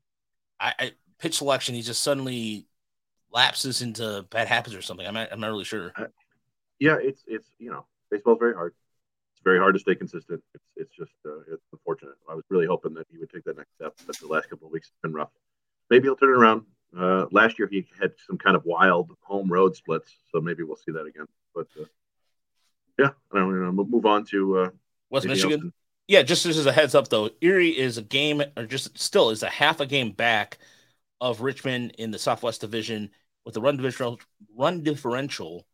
I, I pitch selection. He just suddenly lapses into bad habits or something. I'm not, I'm not really sure. Uh, yeah, it's, it's, you know, baseball's very hard. It's very hard to stay consistent. It's, it's just, uh, it's unfortunate. I was really hoping that he would take that next step, but the last couple of weeks have been rough. Maybe he'll turn it around. Uh, last year he had some kind of wild home road splits, so maybe we'll see that again. But uh, yeah, I don't know. We'll move on to uh, West Michigan. Else. Yeah, just as a heads up though, Erie is a game, or just still is a half a game back of Richmond in the Southwest Division with a run differential run differential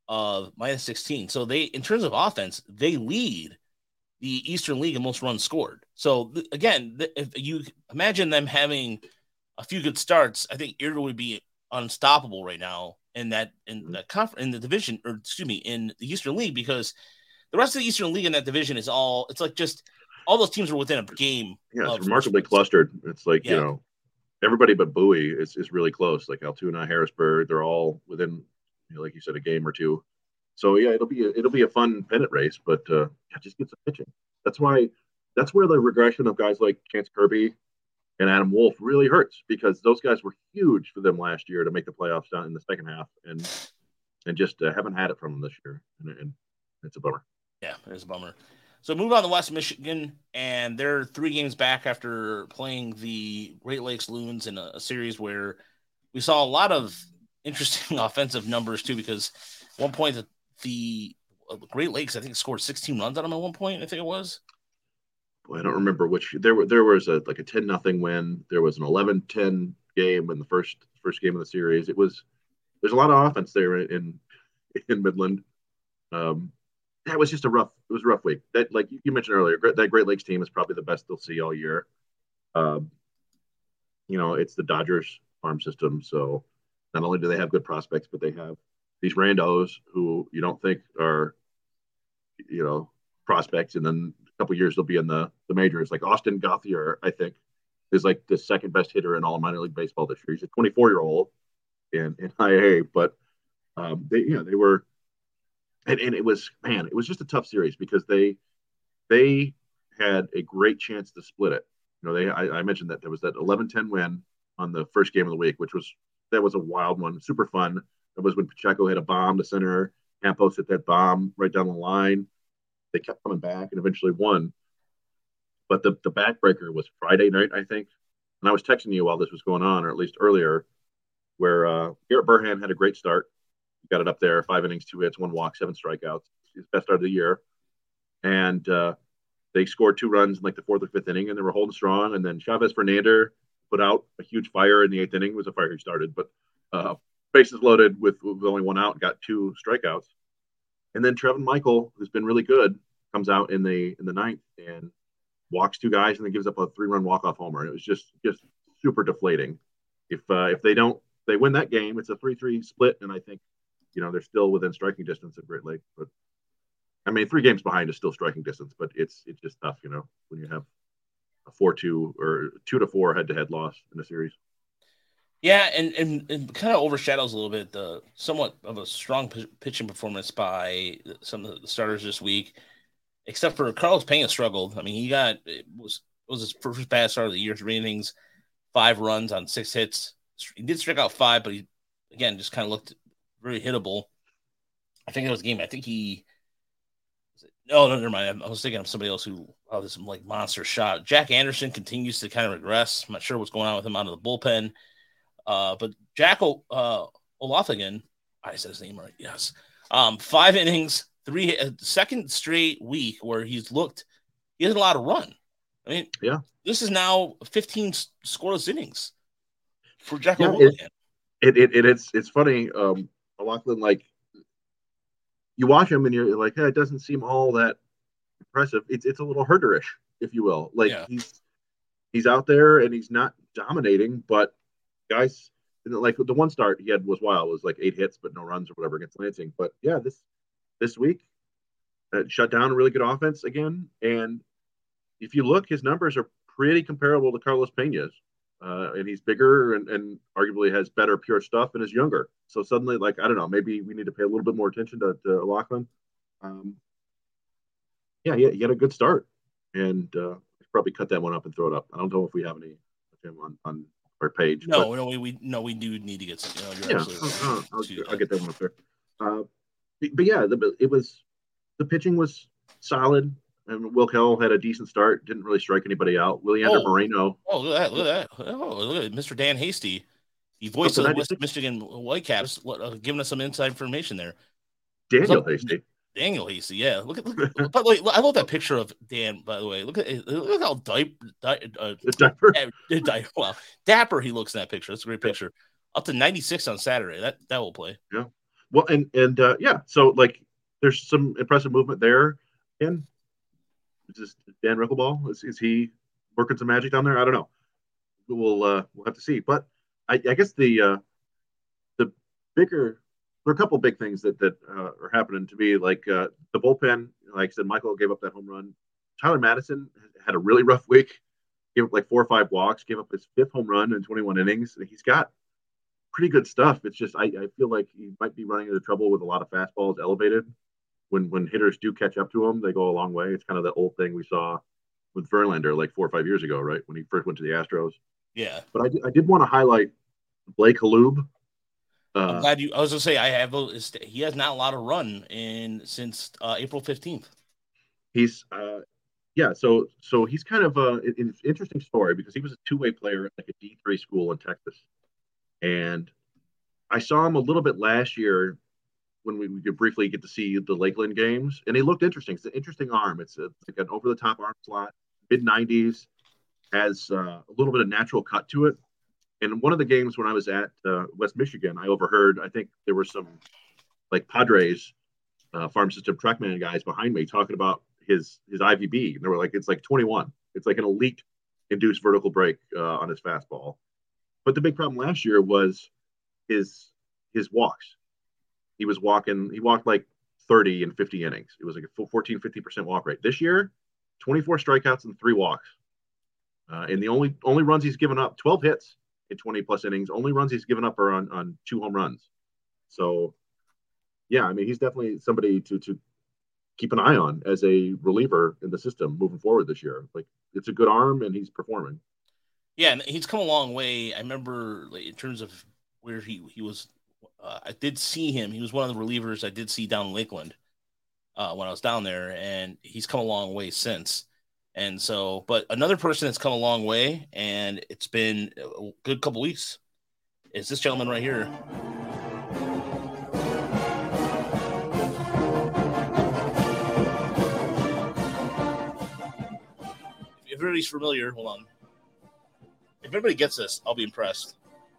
of minus sixteen. So they, in terms of offense, they lead the Eastern League in most runs scored. So again, if you imagine them having a few good starts, I think Erie would be unstoppable right now in that in that conference in the division, or excuse me, in the Eastern League, because the rest of the Eastern League in that division is all it's like just all those teams are within a game. Yeah, it's remarkably clustered. It's like yeah. you know, everybody but Bowie is, is really close. Like Altoona, Harrisburg, they're all within, you know, like you said, a game or two. So yeah, it'll be a, it'll be a fun pennant race, but uh, yeah, just get some pitching. That's why that's where the regression of guys like Chance Kirby and Adam Wolf really hurts, because those guys were huge for them last year to make the playoffs down in the second half, and and just uh, haven't had it from them this year, and, and it's a bummer. Yeah, it's a bummer. So move on to West Michigan, and they're three games back after playing the Great Lakes Loons in a, a series where we saw a lot of interesting offensive numbers too, because at one point the, the Great Lakes, I think, scored sixteen runs on them at one point. I think it was. Boy, I don't remember which. There were there was a like a ten nothing win. There was an eleven ten game in the first first game of the series. It was there's a lot of offense there in in Midland. Um, that was just a rough. It was a rough week. That, like you mentioned earlier, that Great Lakes team is probably the best they'll see all year. Um, you know, it's the Dodgers farm system, so not only do they have good prospects, but they have these randos who you don't think are, you know, prospects, and then a couple of years they'll be in the the majors. Like Austin Gauthier, I think, is like the second best hitter in all of minor league baseball this year. He's a twenty-four year old in in high A, but um, they, you know, they were. And, and it was, man, it was just a tough series because they they had a great chance to split it. You know, they I, I mentioned that there was that eleven ten win on the first game of the week, which was that was a wild one, super fun. That was when Pacheco hit a bomb to center. Campos hit that bomb right down the line. They kept coming back and eventually won. But the, the backbreaker was Friday night, I think. And I was texting you while this was going on, or at least earlier, where uh, Garrett Burhan had a great start. He got it up there, five innings, two hits, one walk, seven strikeouts. His best start of the year. And uh, they scored two runs in like the fourth or fifth inning, and they were holding strong. And then Chavez Fernander put out a huge fire in the eighth inning. It was a fire he started, but uh, bases loaded with, with only one out, got two strikeouts. And then Trevin Michael, who's been really good, comes out in the in the ninth and walks two guys and then gives up a three-run walk-off homer. And it was just just super deflating. If uh, if they don't they win that game, it's a three three split, and I think you know they're still within striking distance of Great Lakes. But I mean, three games behind is still striking distance, but it's it's just tough, you know, when you have a four two or two to four head-to-head loss in a series. Yeah, and, and, and kind of overshadows a little bit the somewhat of a strong p- pitching performance by some of the starters this week, except for Carlos Pena struggled. I mean, he got it was it was his first bad start of the year, three innings, five runs on six hits. He did strike out five, but he again just kind of looked very hittable. I think it was a game. I think he. Oh no, never mind. I was thinking of somebody else who oh, this like monster shot. Jack Anderson continues to kind of regress. I'm not sure what's going on with him out of the bullpen. Uh, but Jack uh, Olafhagen, I said his name right. Yes. Um, five innings, three, uh, second straight week where he's looked, he hasn't allowed to run. I mean, yeah, this is now fifteen scoreless innings for Jack yeah, Olafhagen. It, it, it, it's, it's funny. Um, Olafhagen, like, you watch him and you're like, hey, it doesn't seem all that impressive. It's, it's a little herderish, if you will. Like, Yeah. he's, he's out there and he's not dominating, but guys, like the one start he had was wild. It was like eight hits, but no runs or whatever against Lansing. But yeah, this this week, uh, shut down a really good offense again. And if you look, his numbers are pretty comparable to Carlos Pena's. Uh, and he's bigger and, and arguably has better pure stuff and is younger. So suddenly, like, I don't know, maybe we need to pay a little bit more attention to, to Lachlan. Um, yeah, he, he had a good start. And uh, probably cut that one up and throw it up. I don't know if we have any of him on, on our page. No, but, no, we, we no, we do need to get some. You know, you're yeah, absolutely right. I'll, I'll, I'll get that one up there. Uh, but, but yeah, the, it was the pitching was solid, and Will Kell had a decent start. Didn't really strike anybody out. Leander Oh. Moreno. Oh, look at that! Look at that! Oh, look at Mister Dan Hasty, the voice of the West Michigan Whitecaps, uh, giving us some inside information there. Daniel Hasty. Daniel Hasty, yeah. Look at. Look, by the way, I love that picture of Dan. By the way, look at look how diaper, di, uh, diaper. Di, wow, dapper he looks in that picture. That's a great picture. Up to ninety-six on Saturday. That that will play. Yeah. Well, and and uh, yeah, so like, there's some impressive movement there. And is this Dan Rickleball? Is is he working some magic down there? I don't know. We'll uh, we'll have to see. But I, I guess the uh, the bigger. There are a couple of big things that that uh, are happening to me, like uh, the bullpen. Like I said, Michael gave up that home run. Tyler Madison had a really rough week. Gave up like four or five walks. Gave up his fifth home run in twenty-one innings. He's got pretty good stuff. It's just I, I feel like he might be running into trouble with a lot of fastballs elevated. When when hitters do catch up to him, they go a long way. It's kind of the old thing we saw with Verlander like four or five years ago, right? When he first went to the Astros. Yeah. But I, I did want to highlight Blake Halub. I'm Uh, glad you. I was gonna say I have. He has not a lot of run in since uh, April fifteenth. he's uh, yeah, so so he's kind of a an interesting story because he was a two-way player at like a D three school in Texas, and I saw him a little bit last year when we, we could briefly get to see the Lakeland games, and he looked interesting. It's an interesting arm. It's, a, it's like an over-the-top arm slot, mid nineties, has uh, a little bit of natural cut to it. And one of the games when I was at uh, West Michigan, I overheard, I think there were some like Padres uh, farm system TrackMan guys behind me talking about his his I V B. And they were like, it's like twenty-one. It's like an elite induced vertical break uh, on his fastball. But the big problem last year was his his walks. He was walking, he walked like thirty and fifty innings. It was like a fourteen, fifty percent walk rate. This year, twenty-four strikeouts and three walks. Uh, and the only only runs he's given up, twelve hits in twenty plus innings. Only runs he's given up are on, on two home runs. So, yeah, I mean, he's definitely somebody to to keep an eye on as a reliever in the system moving forward this year. Like, it's a good arm and he's performing. Yeah, and he's come a long way. I remember like, in terms of where he he was. Uh, I did see him. He was one of the relievers I did see down in Lakeland uh, when I was down there, and he's come a long way since. And so, but another person that's come a long way, and it's been a good couple weeks, is this gentleman right here. If everybody's familiar, hold on. If everybody gets this, I'll be impressed.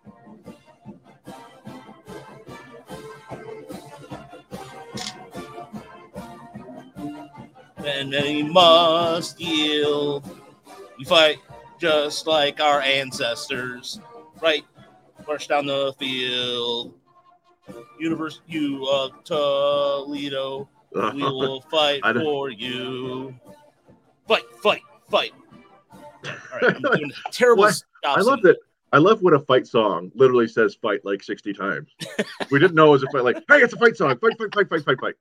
And many must yield. We fight just like our ancestors. Right, march down the field. University of Toledo, we will fight for you. Fight, fight, fight. All right, I'm doing a terrible What? I love that. I love when a fight song literally says "fight" like sixty times. We didn't know it was a fight. Like, hey, it's a fight song. Fight, fight, fight, fight, fight, fight.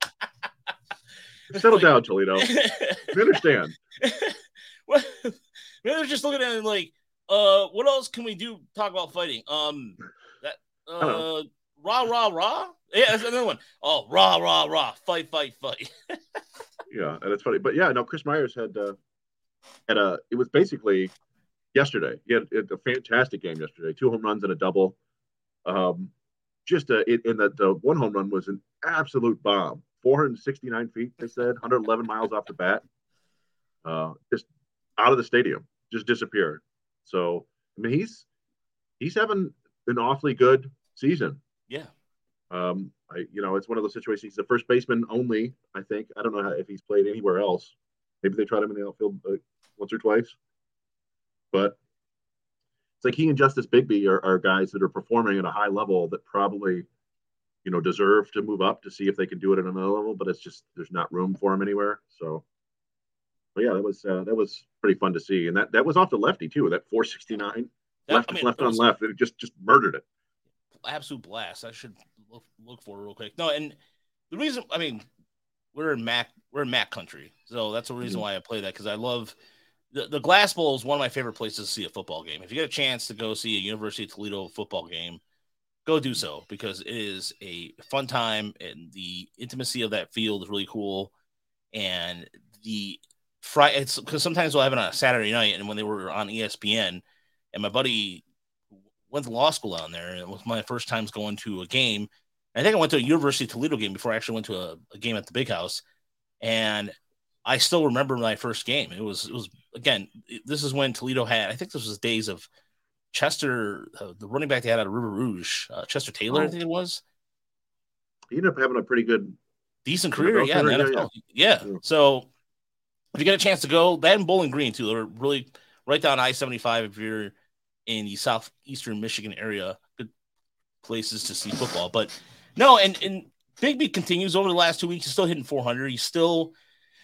Settle like, down, Toledo. We understand. Well, they're just looking at it like, uh, what else can we do? Talk about fighting. Um, that uh, rah rah rah. Yeah, that's another one. Oh, rah rah rah. Fight, fight, fight. Yeah, and it's funny, but yeah, no. Chris Myers had uh, had a. It was basically yesterday. He had, had a fantastic game yesterday. Two home runs and a double. Um, just a, it, and the the one home run was an absolute bomb. four hundred sixty-nine feet, they said, one hundred eleven miles off the bat. Uh, just out of the stadium, just disappeared. So, I mean, he's he's having an awfully good season. Yeah. Um, I, you know, it's one of those situations. He's the first baseman only, I think. I don't know how, if he's played anywhere else. Maybe they tried him in the outfield uh, once or twice. But it's like he and Justice Bigby are, are guys that are performing at a high level that probably – you know, deserve to move up to see if they can do it at another level, but it's just there's not room for them anywhere. So, but yeah, that was uh, that was pretty fun to see, and that that was off the lefty too. That four sixty-nine that, left I mean, left on left, it just just murdered it. Absolute blast. I should look look for it real quick. No, and the reason I mean we're in Mac we're in Mac country, so that's the reason mm-hmm. why I play that because I love the the Glass Bowl is one of my favorite places to see a football game. If you get a chance to go see a University of Toledo football game, go do so because it is a fun time and the intimacy of that field is really cool. And the Friday, it's because sometimes we'll have it on a Saturday night. And when they were on E S P N, and my buddy went to law school down there, and it was my first times going to a game. I think I went to a University of Toledo game before I actually went to a, a game at the Big House. And I still remember my first game. It was, it was again, this is when Toledo had, I think this was days of Chester, uh, the running back they had out of River Rouge, uh, Chester Taylor, oh. I think it was. He ended up having a pretty good, decent career, yeah, career, yeah, yeah. yeah. yeah. So if you get a chance to go, that and Bowling Green too, they're really right down I seventy-five. If you're in the southeastern Michigan area, good places to see football. But no, and and Bigby continues over the last two weeks. He's still hitting four hundred. He's still.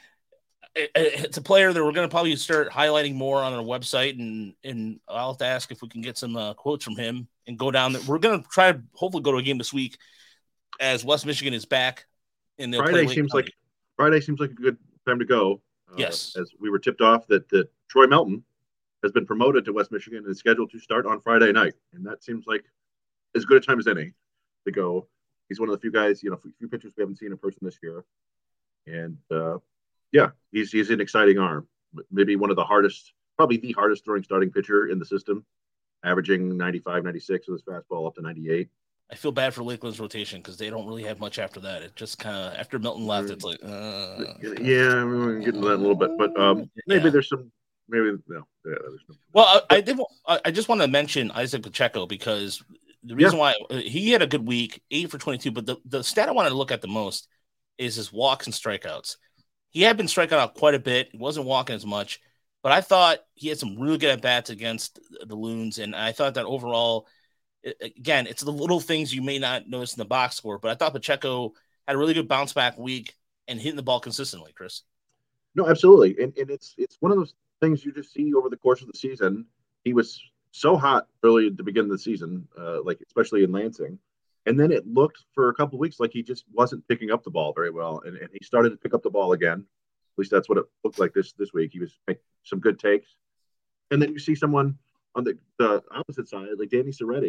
It's a player that we're going to probably start highlighting more on our website, and and I'll have to ask if we can get some uh, quotes from him and go down there. We're going to try to hopefully go to a game this week as West Michigan is back. And Friday seems like Friday seems like a good time to go. Uh, yes, as we were tipped off that that Troy Melton has been promoted to West Michigan and is scheduled to start on Friday night, and that seems like as good a time as any to go. He's one of the few guys, you know, few pitchers we haven't seen in person this year, and. uh Yeah, he's he's an exciting arm. Maybe one of the hardest, probably the hardest throwing starting pitcher in the system, averaging ninety-five, ninety-six with his fastball up to ninety-eight. I feel bad for Lakeland's rotation because they don't really have much after that. It just kind of, after Milton left, it's like, uh... yeah, I mean, we're getting to that a little bit, but um, maybe yeah. there's some, maybe no. Yeah, there's no. Well, I, I did. I just want to mention Isaac Pacheco because the reason yeah. why he had a good week, eight for twenty-two, but the the stat I wanted to look at the most is his walks and strikeouts. He had been striking out quite a bit. He wasn't walking as much, but I thought he had some really good at-bats against the Loons, and I thought that overall, again, it's the little things you may not notice in the box score, but I thought Pacheco had a really good bounce-back week and hitting the ball consistently, Chris. No, absolutely, and, and it's it's one of those things you just see over the course of the season. He was so hot early at the beginning of the season, uh, like especially in Lansing. And then it looked for a couple of weeks like he just wasn't picking up the ball very well. And, and he started to pick up the ball again. At least that's what it looked like this this week. He was making some good takes. And then you see someone on the, the opposite side, like Danny Serretti,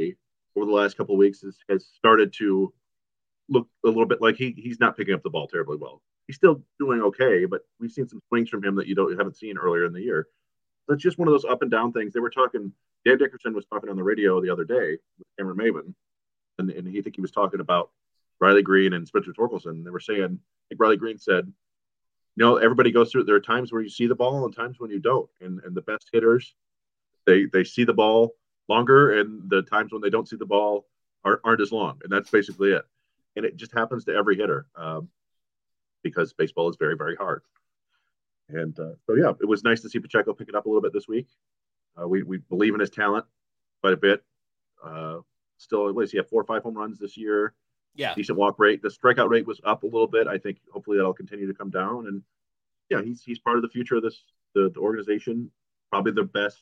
over the last couple of weeks has, has started to look a little bit like he he's not picking up the ball terribly well. He's still doing okay, but we've seen some swings from him that you don't you haven't seen earlier in the year. That's just one of those up and down things. They were talking. Dave Dickerson was talking on the radio the other day with Cameron Maven, and, and he think he was talking about Riley Green and Spencer Torkelson. They were saying, I think Riley Green said, you know, everybody goes through. There are times where you see the ball and times when you don't, and and the best hitters, they they see the ball longer, and the times when they don't see the ball aren't, aren't as long, and that's basically it. And it just happens to every hitter um, because baseball is very, very hard. And uh, so, yeah, it was nice to see Pacheco pick it up a little bit this week. Uh, we we believe in his talent quite a bit. Uh, still, at least he had four or five home runs this year. Yeah, decent walk rate. The strikeout rate was up a little bit. I think hopefully that'll continue to come down. And yeah, he's he's part of the future of this the, the organization. Probably the best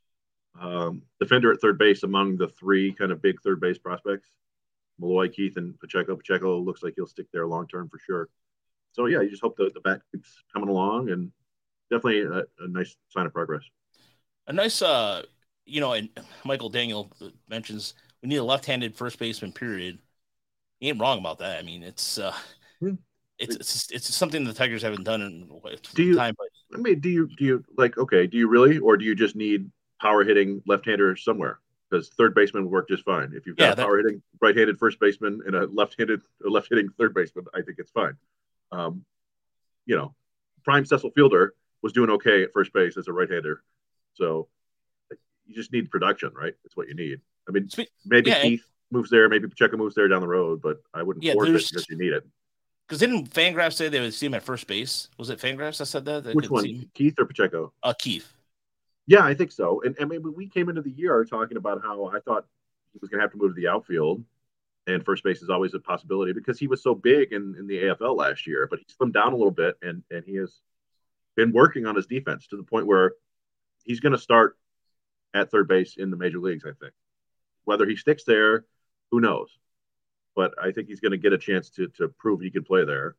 um, defender at third base among the three kind of big third base prospects. Malloy, Keith, and Pacheco. Pacheco looks like he'll stick there long term for sure. So yeah, you just hope the, the bat keeps coming along, and definitely a, a nice sign of progress. A nice, uh, you know, and Michael Daniel mentions we need a left-handed first baseman. Period. He ain't wrong about that. I mean, it's uh, hmm. it's it's it's something the Tigers haven't done in do you, time. But I mean, do you do you like okay? Do you really, or do you just need power hitting left-hander somewhere? Because third baseman would work just fine. If you've got yeah, a power hitting right-handed first baseman and a left-handed, a left-hitting third baseman, I think it's fine. Um, you know, prime Cecil Fielder was doing okay at first base as a right-hander, so you just need production, right? That's what you need. I mean, maybe yeah, Keith moves there, maybe Pacheco moves there down the road, but I wouldn't yeah, force it because you need it. Because didn't Fangraphs say they would see him at first base? Was it Fangraphs that said that? They Which one, Keith or Pacheco? Uh, Keith. Yeah, I think so. And, and maybe we came into the year talking about how I thought he was going to have to move to the outfield, and first base is always a possibility because he was so big in, in the A F L last year. But he slimmed down a little bit, and, and he has been working on his defense to the point where he's going to start at third base in the major leagues, I think. Whether he sticks there, who knows? But I think he's going to get a chance to to prove he can play there.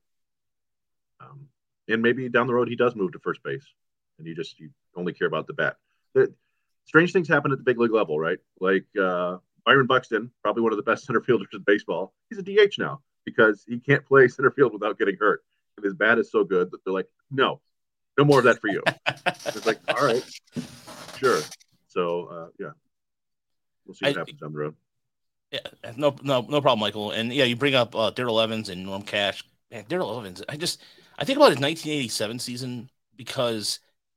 Um, and maybe down the road he does move to first base, and you just you only care about the bat. The, strange things happen at the big league level, right? Like uh, Byron Buxton, probably one of the best center fielders in baseball. He's a D H now because he can't play center field without getting hurt. And his bat is so good that they're like, no, no more of that for you. It's like, all right, sure. So, uh, yeah, we'll see what I, happens down the road. Yeah, no, no, no problem, Michael. And yeah, you bring up uh, Darrell Evans and Norm Cash. Man, Darrell Evans, I just I think about his nineteen eighty-seven season because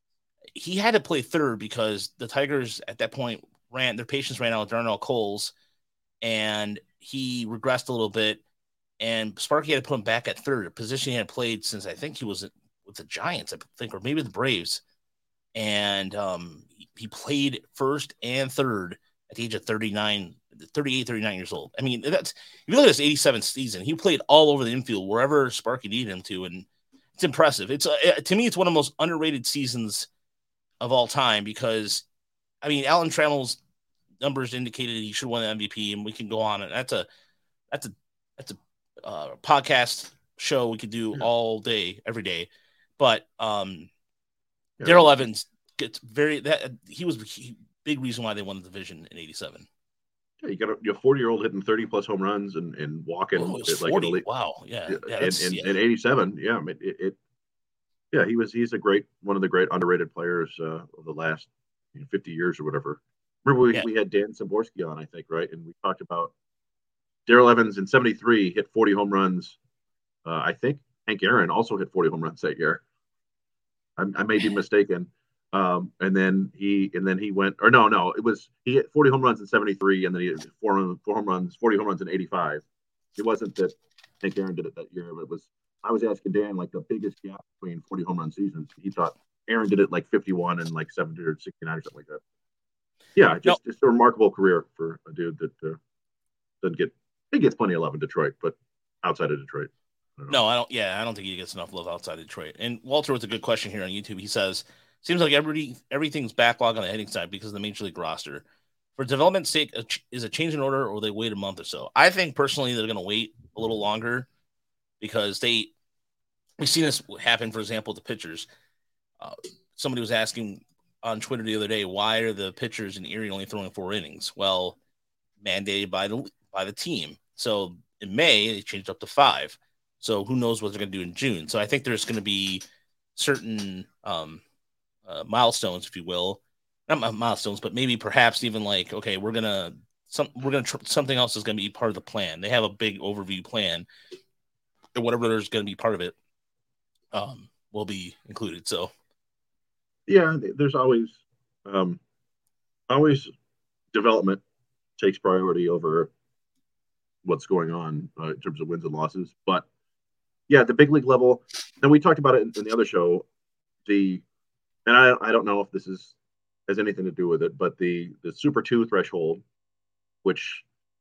he had to play third because the Tigers at that point ran their patience ran out with Darnell Coles, and he regressed a little bit. And Sparky had to put him back at third, a position he had played since I think he was with the Giants, I think, or maybe the Braves. And um, he played first and third at the age of thirty-nine, thirty-eight, thirty-nine years old. I mean, that's if you look at his eighty-seven season, he played all over the infield, wherever Sparky needed him to, and it's impressive. It's uh, to me, it's one of the most underrated seasons of all time because, I mean, Alan Trammell's numbers indicated he should win the M V P, and we can go on. And that's a that's a that's a uh, podcast show we could do yeah. all day, every day. But um, yeah. Darrell Evans gets very that he was a big reason why they won the division in eighty-seven. Yeah, you got a, a forty-year-old hitting thirty plus home runs and, and walking oh, at like an elite. Wow, yeah, yeah and, and, yeah. and eighty-seven, yeah, it, it, it, yeah, he was he's a great one of the great underrated players uh, of the last you know, fifty years or whatever. Remember we, yeah. we had Dan Szymborski on, I think, right, and we talked about Darrell Evans in seventy-three hit forty home runs. Uh, I think Hank Aaron also hit forty home runs that year. I, I may be mistaken. Um, and then he and then he went or no, no, it was he hit forty home runs in seventy-three and then he hit four, four home runs, forty home runs in eighty-five. It wasn't that Hank Aaron did it that year, but it was I was asking Dan like the biggest gap between forty home run seasons. He thought Aaron did it like fifty-one and like seventy or sixty-nine or something like that. Yeah, just no. It's a remarkable career for a dude that uh, doesn't get he gets plenty of love in Detroit, but outside of Detroit. I no, I don't. Yeah, I don't think he gets enough love outside of Detroit. And Walter with a good question here on YouTube. He says, "Seems like everybody everything's backlog on the hitting side because of the major league roster. For development's sake, is a change in order, or they wait a month or so? I think personally they're going to wait a little longer because they we've seen this happen. For example, the pitchers. Uh, somebody was asking on Twitter the other day, why are the pitchers in Erie only throwing four innings? Well, mandated by the by the team. So in May, they changed up to five. So who knows what they're going to do in June. So I think there's going to be certain um, uh, milestones, if you will, not milestones, but maybe perhaps even like, okay, we're going to, some, we're going to, tr- something else is going to be part of the plan. They have a big overview plan, or whatever there's going to be part of it um, will be included. So, yeah, there's always, um, always development takes priority over what's going on uh, in terms of wins and losses. But yeah, the big league level, and we talked about it in, in the other show, the, and I, I don't know if this is has anything to do with it, but the, the Super two threshold, which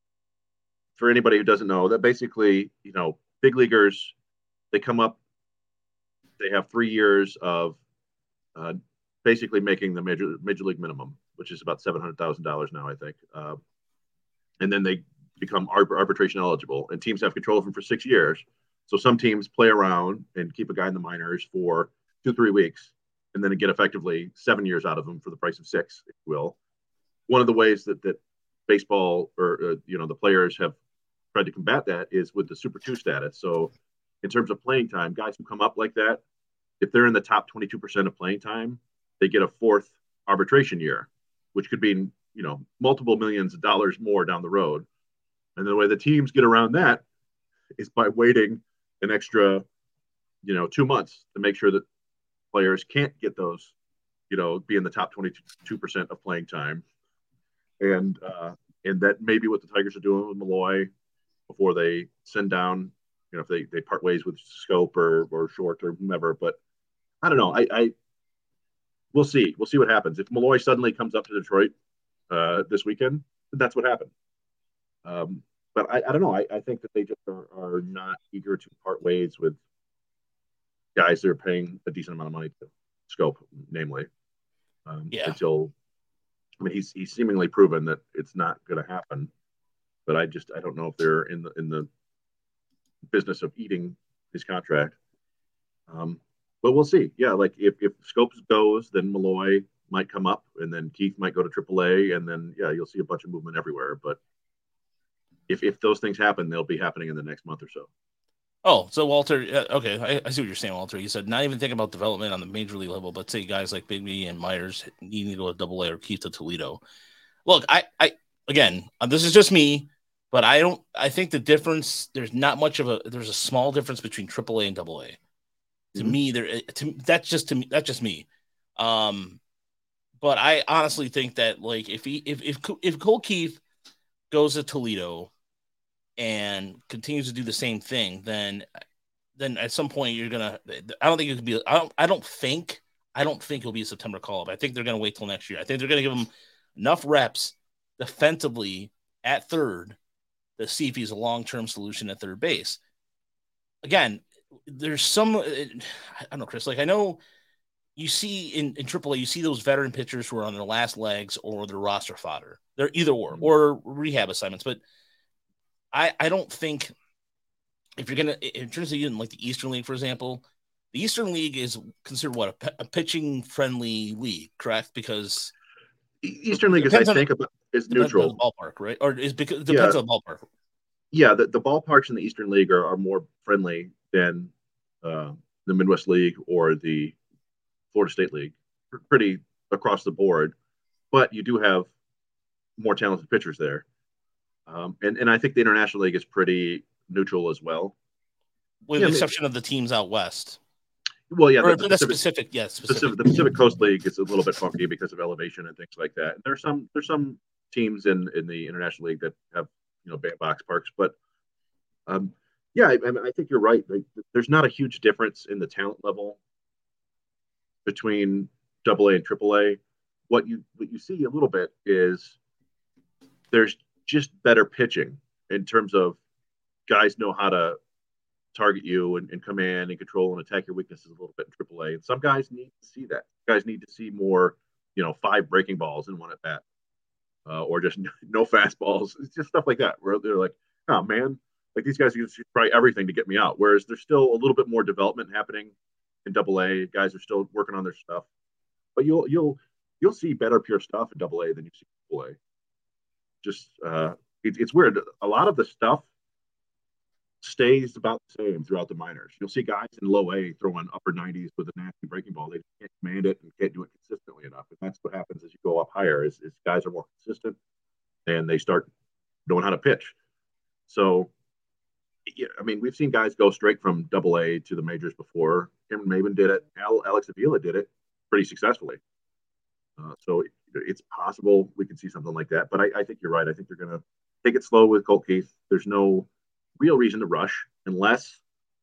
for anybody who doesn't know, that basically, you know, big leaguers, they come up, they have three years of uh, basically making the major major league minimum, which is about seven hundred thousand dollars now, I think. Uh, and then they become arbitration eligible, and teams have control of them for six years. So some teams play around and keep a guy in the minors for two, three weeks, and then get effectively seven years out of them for the price of six, if you will. One of the ways that, that baseball or, uh, you know, the players have tried to combat that is with the Super two status. So in terms of playing time, guys who come up like that, if they're in the top twenty-two percent of playing time, they get a fourth arbitration year, which could be, you know, multiple millions of dollars more down the road. And the way the teams get around that is by waiting an extra, you know, two months to make sure that players can't get those, you know, be in the top twenty-two percent of playing time. And, uh, and that may be what the Tigers are doing with Malloy before they send down, you know, if they, they part ways with Schoop or, or Short or whomever. But I don't know. I, I, we'll see. We'll see what happens. If Malloy suddenly comes up to Detroit uh, this weekend, that's what happened. Um, but I, I don't know. I, I think that they just are, are not eager to part ways with guys that are paying a decent amount of money to Schoop, namely, um, yeah. until, I mean, he's he's seemingly proven that it's not going to happen. But I just I don't know if they're in the in the business of eating his contract. Um, but we'll see. Yeah, like if if Scopes goes, then Malloy might come up, and then Keith might go to triple A, and then yeah, you'll see a bunch of movement everywhere. But if if those things happen, they'll be happening in the next month or so. Oh, so Walter, uh, okay, I, I see what you're saying, Walter. You said not even thinking about development on the major league level, but say guys like Bigby and Myers needing to go to double A or Keith to Toledo. Look, I, I again, uh, this is just me, but I don't, I think the difference, there's not much of a, there's a small difference between triple A and double A. To mm-hmm. me, there, to that's just to me, that's just me. Um, but I honestly think that like if he, if if if Cole Keith goes to Toledo and continues to do the same thing, then then at some point you're gonna. I don't think it could be. I don't. I don't think. I don't think it'll be a September call-up. I think they're gonna wait till next year. I think they're gonna give him enough reps defensively at third to see if he's a long-term solution at third base. Again, there's some. I don't know, Chris. Like I know you see in in triple A, you see those veteran pitchers who are on their last legs or their roster fodder. They're either or or rehab assignments, but. I, I don't think if you're going to, in terms of even like the Eastern League, for example, the Eastern League is considered what a, a pitching friendly league, correct? Because Eastern League is, I think, on, is neutral. On the ballpark, right? Or is because it depends yeah. on the ballpark. Yeah. The, the ballparks in the Eastern League are, are more friendly than uh, the Midwest League or the Florida State League, pretty across the board, but you do have more talented pitchers there. Um, and, and I think the International League is pretty neutral as well. With yeah, the exception I mean, of the teams out west. Well, yeah. Or The, the Pacific, specific, yeah, specific. Pacific, the Pacific Coast League is a little bit funky because of elevation and things like that. And there's some there's some teams in, in the International League that have, you know, bandbox parks. But, um, yeah, I, I, mean, I think you're right. Like, there's not a huge difference in the talent level between double A and triple A. What you what you see a little bit is there's just better pitching in terms of guys know how to target you and, and come in and control and attack your weaknesses a little bit in triple A. And some guys need to see that. Guys need to see more, you know, five breaking balls in one at bat, uh, or just no fastballs. It's just stuff like that where they're like, oh man, like these guys used to try everything to get me out. Whereas there's still a little bit more development happening in double A. Guys are still working on their stuff, but you'll, you'll, you'll see better pure stuff in double A than you see in triple A. Just uh, it, it's weird. A lot of the stuff stays about the same throughout the minors. You'll see guys in low A throwing upper nineties with a nasty breaking ball. They can't command it and can't do it consistently enough. And that's what happens as you go up higher is, is guys are more consistent and they start knowing how to pitch. So, yeah, I mean, we've seen guys go straight from double A to the majors before. Cameron Maybin did it. Al, Alex Avila did it pretty successfully. Uh, so it, it's possible we can see something like that. But I, I think you're right. I think they're going to take it slow with Colt Keith. There's no real reason to rush unless,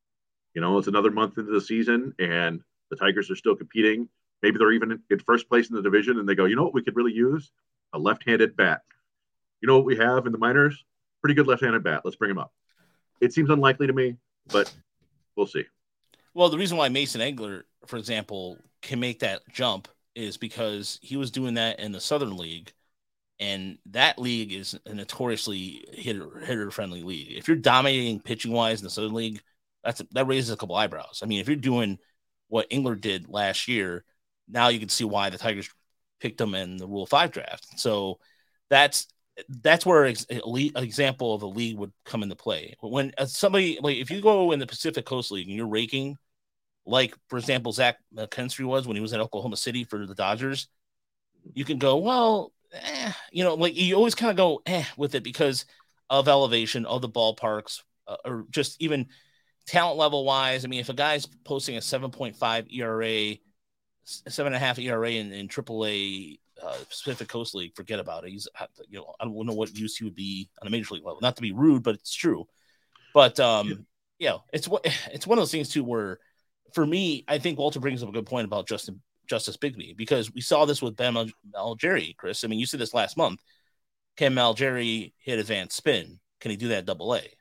you know, it's another month into the season and the Tigers are still competing. Maybe they're even in first place in the division and they go, you know what, we could really use a left-handed bat. You know what we have in the minors? Pretty good left-handed bat. Let's bring him up. It seems unlikely to me, but we'll see. Well, the reason why Mason Engler, for example, can make that jump is because he was doing that in the Southern League. And that league is a notoriously hitter hitter friendly league. If you're dominating pitching wise in the Southern League, that's a, that raises a couple eyebrows. I mean, if you're doing what Engler did last year, now you can see why the Tigers picked him in the Rule Five draft. So that's that's where an example of a league would come into play. When somebody like if you go in the Pacific Coast League and you're raking, like for example Zach McKinstry was when he was in Oklahoma City for the Dodgers, you can go well. Eh, you know, like you always kind of go eh, with it because of elevation, of the ballparks, uh, or just even talent level wise. I mean, if a guy's posting a seven point five E R A, seven and a half E R A in, in triple A uh, Pacific Coast League, forget about it. He's, you know, I don't know what use he would be on a major league level. Not to be rude, but it's true. But um, yeah. you know, it's what it's one of those things too. Where for me, I think Walter brings up a good point about Justin. Justice Bigbie, because we saw this with Ben Malgeri, Chris. I mean, you said this last month. Can Malgeri hit advanced spin? Can he do that double A?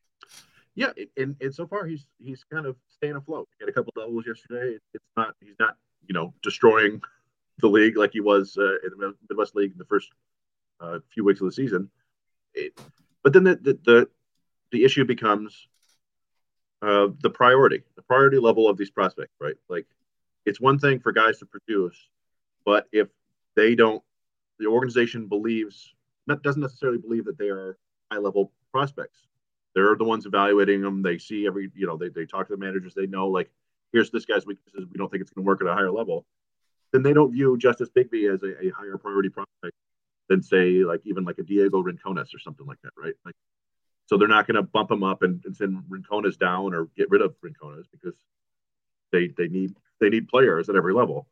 Yeah, and, and so far he's he's kind of staying afloat. He had a couple doubles yesterday. It's not he's not you know destroying the league like he was uh, in the Midwest League in the first uh, few weeks of the season. It, but then the the the, the issue becomes uh, the priority, the priority level of these prospects, right? Like. It's one thing for guys to produce, but if they don't, the organization believes, not, doesn't necessarily believe that they are high-level prospects. They're the ones evaluating them. They see every, you know, they, they talk to the managers. They know, like, here's this guy's weaknesses. We don't think it's going to work at a higher level. Then they don't view Justice Bigbie as a, a higher priority prospect than, say, like even like a Diego Rincones or something like that, right? Like, so they're not going to bump him up and, and send Rincones down or get rid of Rincones because they they need – they need players at every level.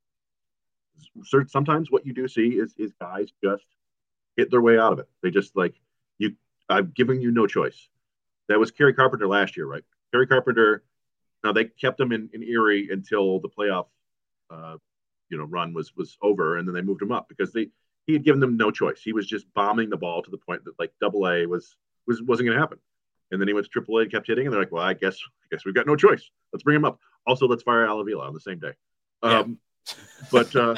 Sometimes what you do see is, is guys just hit their way out of it. They just like you. I'm giving you no choice. That was Kerry Carpenter last year, right? Kerry Carpenter. Now they kept him in, in Erie until the playoff, uh, you know, run was was over, and then they moved him up because they he had given them no choice. He was just bombing the ball to the point that like Double A was was wasn't going to happen. And then he went to Triple A and kept hitting, and they're like, well, I guess I guess we've got no choice. Let's bring him up. Also, let's fire Al Avila on the same day. Um, yeah. But uh,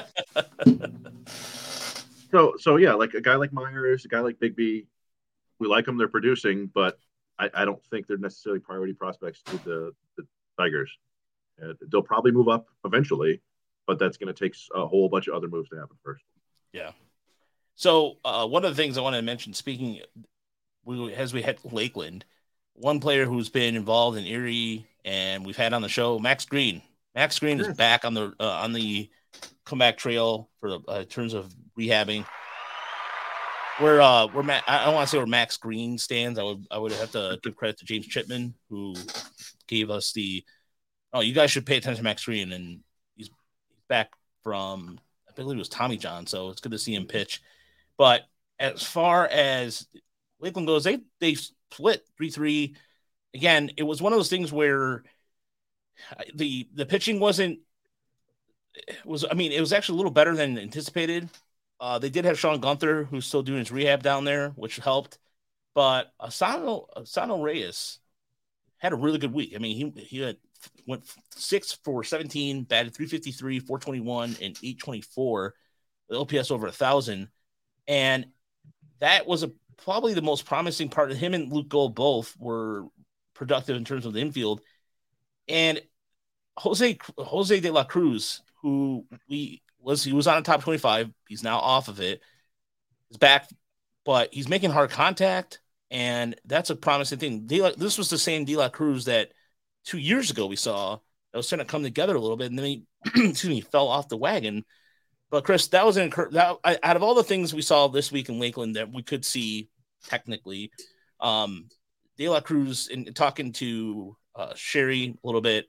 so so yeah, like a guy like Myers, a guy like Bigbie, we like them. They're producing, but I, I don't think they're necessarily priority prospects to the, the Tigers. Uh, they'll probably move up eventually, but that's going to take a whole bunch of other moves to happen first. Yeah. So uh, one of the things I want to mention, speaking we, as we head to Lakeland, one player who's been involved in Erie and we've had on the show, Max Green. Max Green is back on the uh, on the comeback trail for the uh, in terms of rehabbing. Where uh, where Ma- I don't want to say where Max Green stands. I would I would have to give credit to James Chipman, who gave us the oh you guys should pay attention to Max Green, and he's back from I believe it was Tommy John, so it's good to see him pitch. But as far as Lakeland goes, they they split three three. Again, it was one of those things where the the pitching wasn't was I mean it was actually a little better than anticipated. Uh, they did have Sean Gunther, who's still doing his rehab down there, which helped. But Asano Asano Reyes had a really good week. I mean, he he had, went six for seventeen, batted three fifty-three, four twenty-one, and eight twenty-four, with O P S over a thousand, and that was a probably the most promising part of him. And Luke Gold both were productive in terms of the infield. And Jose Jose de la Cruz, who we was he was on a top twenty-five, he's now off of it. He's back but he's making hard contact, and that's a promising thing. De La, this was the same De La Cruz that two years ago we saw that was starting to come together a little bit, and then he, excuse me, fell off the wagon. But Chris, that was an that out of all the things we saw this week in Lakeland that we could see technically, um, De La Cruz, in talking to uh, Sherry a little bit,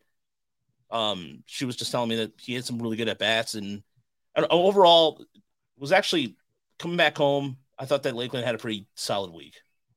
um, she was just telling me that he had some really good at bats, and, and overall was actually coming back home. I thought that Lakeland had a pretty solid week.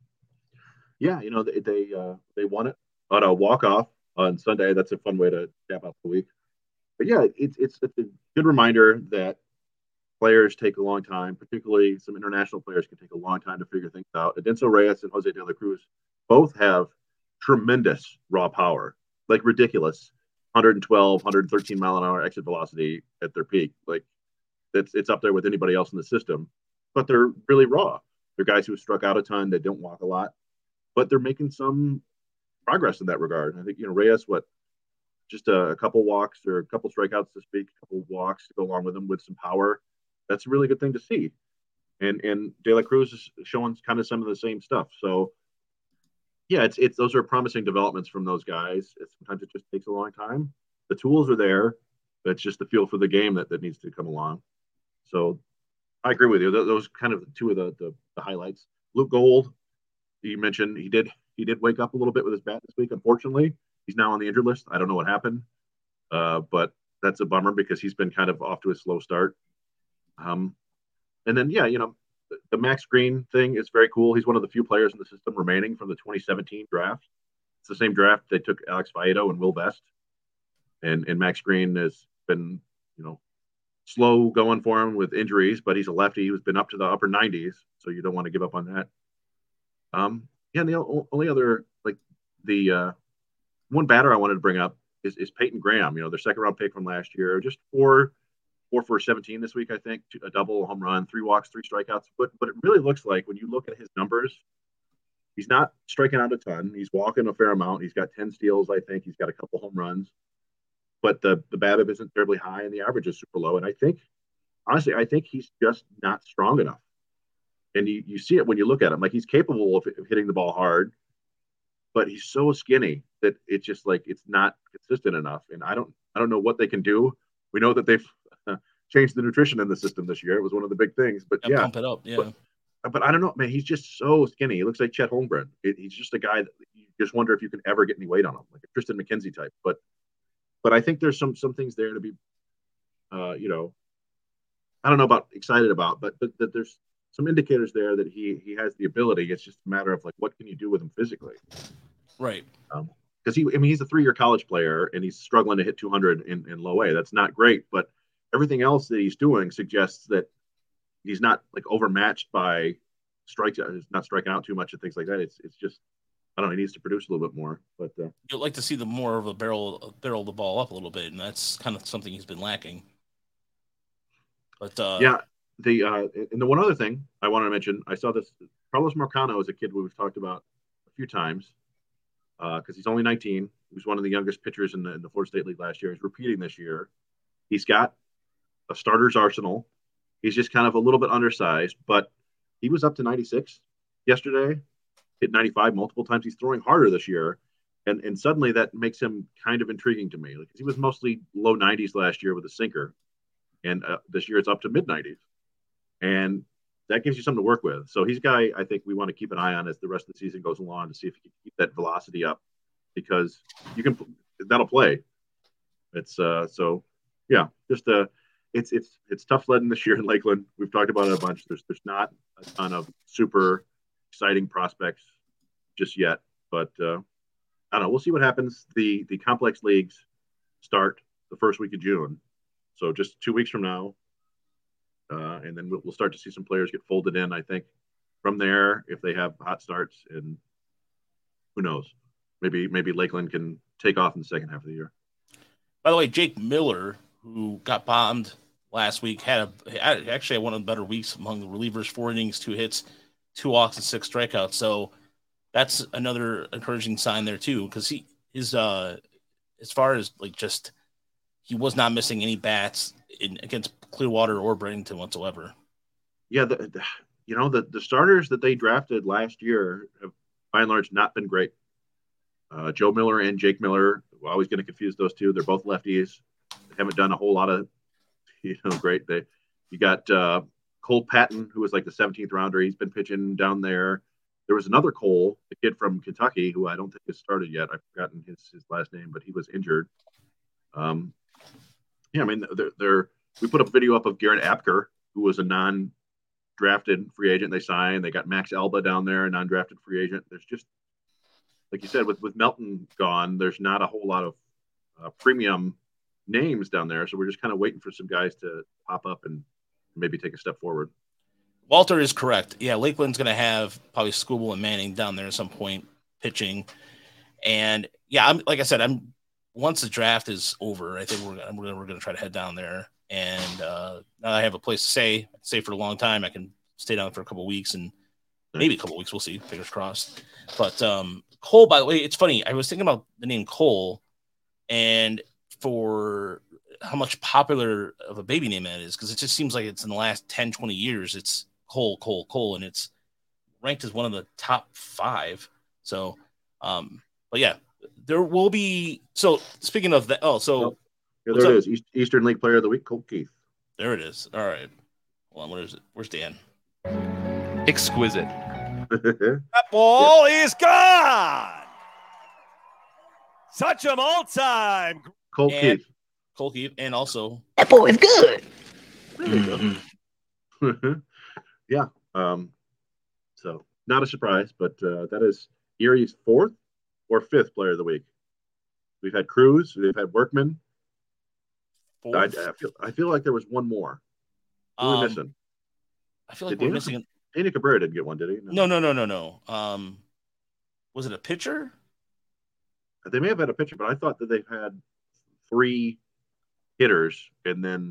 Yeah, you know, they they, uh, they won it on a walk-off on Sunday. That's a fun way to cap off the week. But yeah, it's, it's it's a good reminder that players take a long time, particularly some international players can take a long time to figure things out. Adenso Reyes and Jose De La Cruz both have tremendous raw power, like ridiculous, one twelve, one thirteen mile an hour exit velocity at their peak. Like it's, it's up there with anybody else in the system, but they're really raw. They're guys who have struck out a ton. They don't walk a lot, but they're making some progress in that regard. I think, you know, Reyes, what, just a, a couple walks or a couple strikeouts to speak, a couple walks to go along with them with some power. That's a really good thing to see. And and De La Cruz is showing kind of some of the same stuff. So yeah, it's it's those are promising developments from those guys. It's, sometimes it just takes a long time. The tools are there. It's just the feel for the game that, that needs to come along. So I agree with you. Those kind of two of the, the, the highlights. Luke Gold, you mentioned he did he did wake up a little bit with his bat this week. Unfortunately, he's now on the injured list. I don't know what happened, uh, but that's a bummer because he's been kind of off to a slow start. Um, and then, yeah, you know, the, the Max Green thing is very cool. He's one of the few players in the system remaining from the twenty seventeen draft. It's the same draft they took Alex Faedo and Will Vest. And, and Max Green has been, you know, slow going for him with injuries, but he's a lefty who's been up to the upper nineties. So you don't want to give up on that. Um, yeah, and the only other, like the uh, one batter I wanted to bring up is, is Peyton Graham, you know, their second round pick from last year, just four, four for seventeen this week, I think, a double, a home run, three walks, three strikeouts. But but it really looks like when you look at his numbers, he's not striking out a ton. He's walking a fair amount. He's got ten steals, I think. He's got a couple home runs. But the the BABIP isn't terribly high, and the average is super low. And I think, honestly, I think he's just not strong enough. And you, you see it when you look at him. Like, he's capable of, of hitting the ball hard, but he's so skinny that it's just like it's not consistent enough. And I don't I don't know what they can do. We know that they've uh, changed the nutrition in the system this year. It was one of the big things. But yeah, pump it up. Yeah. But, but I don't know, man. He's just so skinny. He looks like Chet Holmgren. It, he's just a guy that you just wonder if you can ever get any weight on him, like a Tristan McKenzie type. But but I think there's some some things there to be, uh, you know, I don't know about excited about, but but that there's some indicators there that he he has the ability. It's just a matter of like, what can you do with him physically? Right. Um, because he, I mean, he's a three-year college player and he's struggling to hit two hundred in, in low A. That's not great, but everything else that he's doing suggests that he's not like overmatched by strikes, not striking out too much and things like that. It's it's just, I don't know, he needs to produce a little bit more. But uh, you'd like to see the more of a barrel barrel the ball up a little bit, and that's kind of something he's been lacking. But uh, yeah, the uh, and the one other thing I wanted to mention, I saw this. Carlos Marcano is a kid we've talked about a few times. Because uh, he's only nineteen. He was one of the youngest pitchers in the, in the Florida State League last year. He's repeating this year. He's got a starter's arsenal. He's just kind of a little bit undersized, but he was up to ninety-six yesterday, hit ninety-five multiple times. He's throwing harder this year, and and suddenly that makes him kind of intriguing to me. Like, he was mostly low nineties last year with a sinker, and uh, this year it's up to mid nineties, and that gives you something to work with. So he's a guy I think we want to keep an eye on as the rest of the season goes along to see if he can keep that velocity up, because you can that'll play. It's uh so yeah, just uh it's it's it's tough sledding this year in Lakeland. We've talked about it a bunch. There's there's not a ton of super exciting prospects just yet, but uh, I don't know. We'll see what happens. The the complex leagues start the first week of June, so just two weeks from now. Uh, and then we'll start to see some players get folded in, I think, from there if they have hot starts. And who knows? Maybe maybe Lakeland can take off in the second half of the year. By the way, Jake Miller, who got bombed last week, had a actually had one of the better weeks among the relievers. Four innings, two hits, two walks, and six strikeouts. So that's another encouraging sign there too, because he is uh as far as like just he was not missing any bats in against Clearwater or Bradenton whatsoever. Yeah, the, the, you know, the, the starters that they drafted last year have, by and large, not been great. Uh, Joe Miller and Jake Miller, we're always going to confuse those two. They're both lefties. They haven't done a whole lot of, you know, great. They, you got uh, Cole Patton, who was like the seventeenth rounder. He's been pitching down there. There was another Cole, the kid from Kentucky, who I don't think has started yet. I've forgotten his, his last name, but he was injured. Um, yeah, I mean, they're, they're we put a video up of Garrett Apker, who was a non-drafted free agent they signed. They got Max Alba down there, a non-drafted free agent. There's just, like you said, with, with Melton gone, there's not a whole lot of uh, premium names down there. So we're just kind of waiting for some guys to pop up and maybe take a step forward. Walter is correct. Yeah, Lakeland's going to have probably Skubal and Manning down there at some point pitching. And, yeah, I'm like I said, I'm once the draft is over, I think we're, we're, we're going to try to head down there. And uh, now I have a place to stay. Stay for a long time. I can stay down for a couple of weeks and maybe a couple of weeks. We'll see. Fingers crossed. But um, Cole, by the way, it's funny. I was thinking about the name Cole and for how much popular of a baby name that is, because it just seems like it's in the last ten, twenty years, it's Cole, Cole, Cole, and it's ranked as one of the top five. So, um, but yeah, there will be. So speaking of that, oh, so oh, yeah, there it is. East, Eastern League Player of the Week, Colt Keith. There it is. All right. Hold on, where is it? Where's Dan? Exquisite. That ball yeah. is gone. Such a all-time. Colt and, Keith. Colt Keith, and also that boy is good. Mm-hmm. Yeah. Um, so not a surprise, but uh, that is Erie's fourth or fifth player of the week. We've had Cruz, we've had Workman. I, I feel I feel like there was one more. Who um, are we missing? I feel like did we're Dana, missing. Danny Cabrera didn't get one, did he? No, no, no, no, no. no. Um, was it a pitcher? They may have had a pitcher, but I thought that they've had three hitters, and then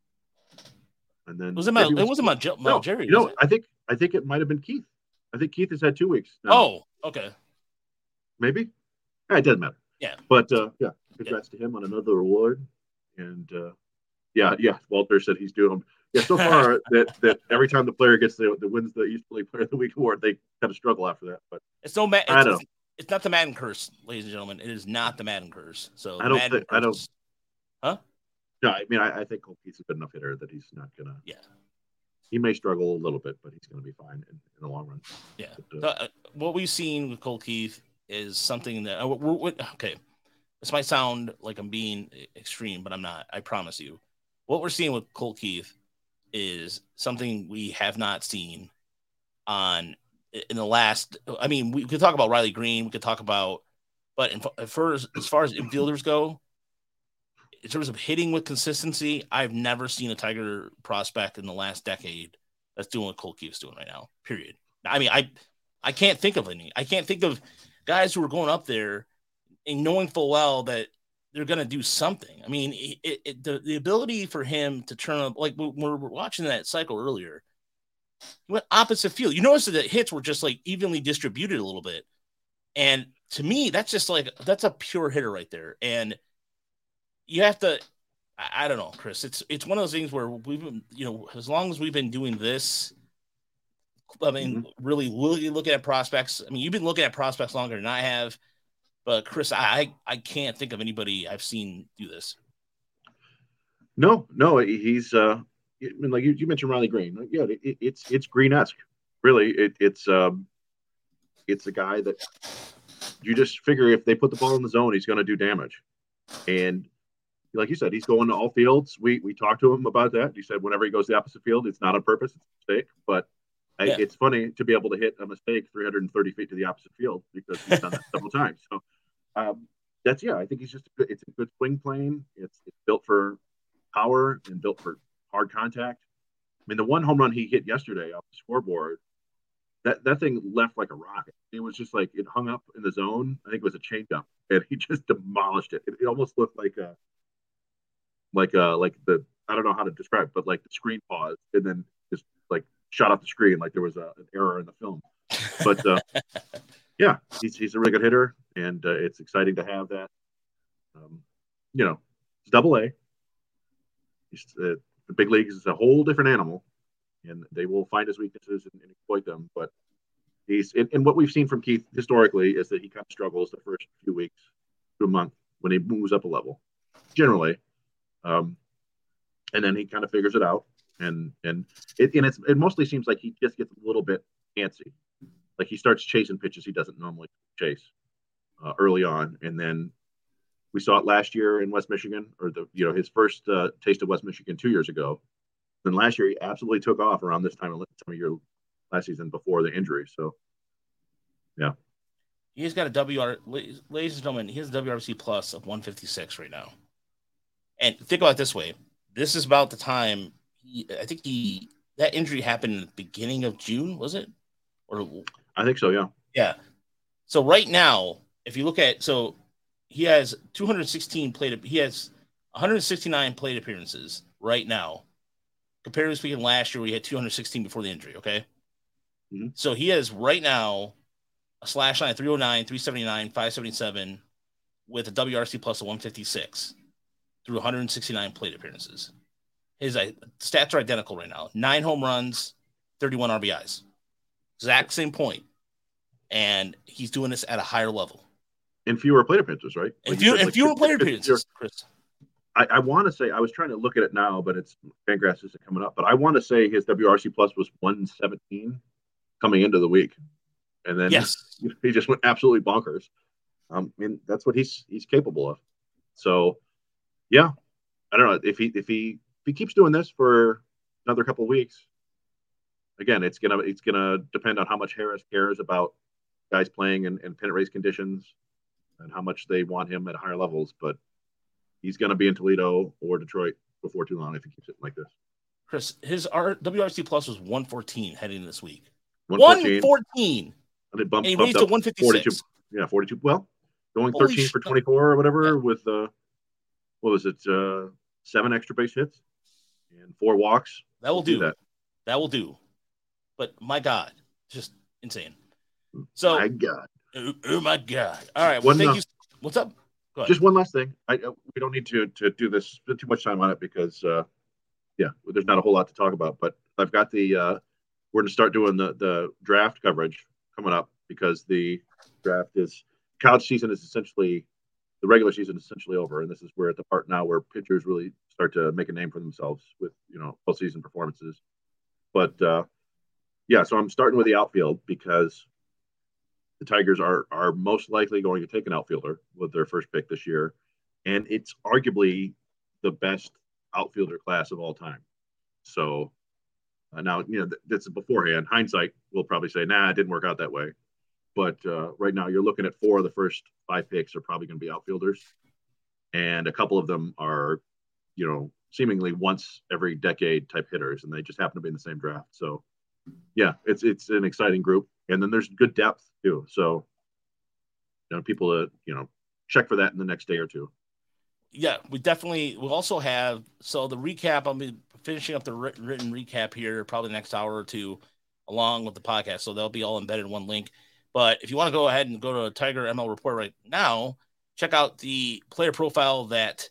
and then was it my, it, was, it wasn't my, my no, Jerry. You know, it? I think I think it might have been Keith. I think Keith has had two weeks now. Oh, okay. Maybe. Yeah, it doesn't matter. Yeah. But uh, yeah, congrats yeah. to him on another award. And uh, yeah, yeah, Walter said he's doing yeah, so far that, that every time the player gets the, the wins the East League Player of the Week award, they kind of struggle after that. But it's no ma- I it's, don't it's, it's not the Madden curse, ladies and gentlemen. It is not the Madden curse. So I don't Madden think I don't curse, huh? No, I mean I, I think Cole Keith's a good enough hitter that he's not gonna yeah. He may struggle a little bit, but he's gonna be fine in, in the long run. Yeah. But, uh, uh, what we've seen with Cole Keith is something that uh, we're, we're, okay. This might sound like I'm being extreme, but I'm not. I promise you. What we're seeing with Cole Keith is something we have not seen on in the last. I mean, we could talk about Riley Green. We could talk about, but in, for, as far as infielders go, in terms of hitting with consistency, I've never seen a Tiger prospect in the last decade that's doing what Cole Keith's doing right now. Period. I mean, I I can't think of any. I can't think of guys who are going up there and knowing full well that they're going to do something. I mean, it, it, the, the ability for him to turn up, like when we were watching that cycle earlier, he went opposite field. You notice that the hits were just like evenly distributed a little bit. And to me, that's just like, that's a pure hitter right there. And you have to, I, I don't know, Chris, it's, it's one of those things where we've been, you know, as long as we've been doing this, I mean, mm-hmm. really, really looking at prospects. I mean, you've been looking at prospects longer than I have. But Chris, I I can't think of anybody I've seen do this. No, no, he's uh, I mean, like you, you mentioned Riley Green. Like, yeah, it, it's it's Green-esque, really. It, it's um, it's a guy that you just figure if they put the ball in the zone, he's going to do damage. And like you said, he's going to all fields. We we talked to him about that. He said whenever he goes to the opposite field, it's not on purpose, it's a mistake. But yeah. I, it's funny to be able to hit a mistake three hundred thirty feet to the opposite field because he's done that several times. So. Um, that's yeah. I think he's just a, it's a good swing plane. It's it's built for power and built for hard contact. I mean, the one home run he hit yesterday off the scoreboard, that that thing left like a rocket. It was just like it hung up in the zone. I think it was a changeup, and he just demolished it. It, it almost looked like a like a like the I don't know how to describe, it, but like the screen paused and then just like shot off the screen like there was a, an error in the film. But uh, yeah, he's he's a really good hitter. And uh, it's exciting to have that. Um, you know, it's double A. It's, uh, the big leagues is a whole different animal. and they will find his weaknesses and, and exploit them. But he's and, and what we've seen from Keith historically is that he kind of struggles the first few weeks to a month when he moves up a level, generally, um, and then he kind of figures it out. And and it and it's it mostly seems like he just gets a little bit antsy, like he starts chasing pitches he doesn't normally chase uh, early on, and then we saw it last year in West Michigan, or the you know his first uh, taste of West Michigan two years ago. Then last year he absolutely took off around this time of time of year last season before the injury. So yeah, he's got a W R, ladies and gentlemen, he has a W R C plus of one fifty-six right now. And think about it this way: this is about the time he, I think he that injury happened in the beginning of June, was it? Or I think so. Yeah. Yeah. So right now, if you look at so. He has two hundred sixteen plate. He has one hundred sixty-nine plate appearances right now. Comparatively speaking, last year we had two hundred sixteen before the injury. Okay, mm-hmm. So he has right now a slash line three oh nine, three seventy-nine, five seventy-seven with a W R C plus of one fifty-six through one hundred sixty-nine plate appearances. His uh, stats are identical right now: nine home runs, thirty-one R B Is, exact same point, and he's doing this at a higher level. And fewer plate appearances, right? And, few, and like, fewer plate appearances, Chris. I, I want to say, I was trying to look at it now, but it's Fangraphs isn't coming up. But I want to say his W R C plus was one seventeen coming into the week. And then yes. he just went absolutely bonkers. Um, I mean, that's what he's he's capable of. So, yeah, I don't know if he if he if he keeps doing this for another couple of weeks. Again, it's gonna it's gonna depend on how much Harris cares about guys playing in, in pennant race conditions and how much they want him at higher levels. But he's going to be in Toledo or Detroit before too long if he keeps it like this. Chris, his R- W R C plus was one fourteen heading in this week. one fourteen. And it bumped, and he bumped raised up to one fifty-six. forty-two. Yeah, forty-two. Well, going Holy thirteen shit. for twenty-four or whatever yeah. with, uh, what was it, uh, seven extra base hits and four walks. That will do. do that. That will do. But my God, just insane. So, my God. Oh, oh my God. All right. Well, one, thank uh, you. What's up? Go ahead. Just one last thing. I, uh, we don't need to to do this, spend too much time on it because, uh, yeah, there's not a whole lot to talk about. But I've got the, uh, we're going to start doing the, the draft coverage coming up because the draft is, college season is essentially, the regular season is essentially over. And this is where at the part now where pitchers really start to make a name for themselves with, you know, postseason performances. But, uh, yeah, so I'm starting with the outfield because the Tigers are are most likely going to take an outfielder with their first pick this year. And it's arguably the best outfielder class of all time. So uh, now, you know, th- that's beforehand. Hindsight, we'll probably say, nah, it didn't work out that way. But uh, right now, you're looking at four of the first five picks are probably going to be outfielders. And a couple of them are, you know, seemingly once every decade type hitters, and they just happen to be in the same draft. So, yeah, it's it's an exciting group. And then there's good depth, too. So, you know, people to, you know, check for that in the next day or two. Yeah, we definitely we'll also have so the recap. I'll be finishing up the written, written recap here probably the next hour or two along with the podcast. So they'll be all embedded in one link. But if you want to go ahead and go to Tiger M L Report right now, check out the player profile that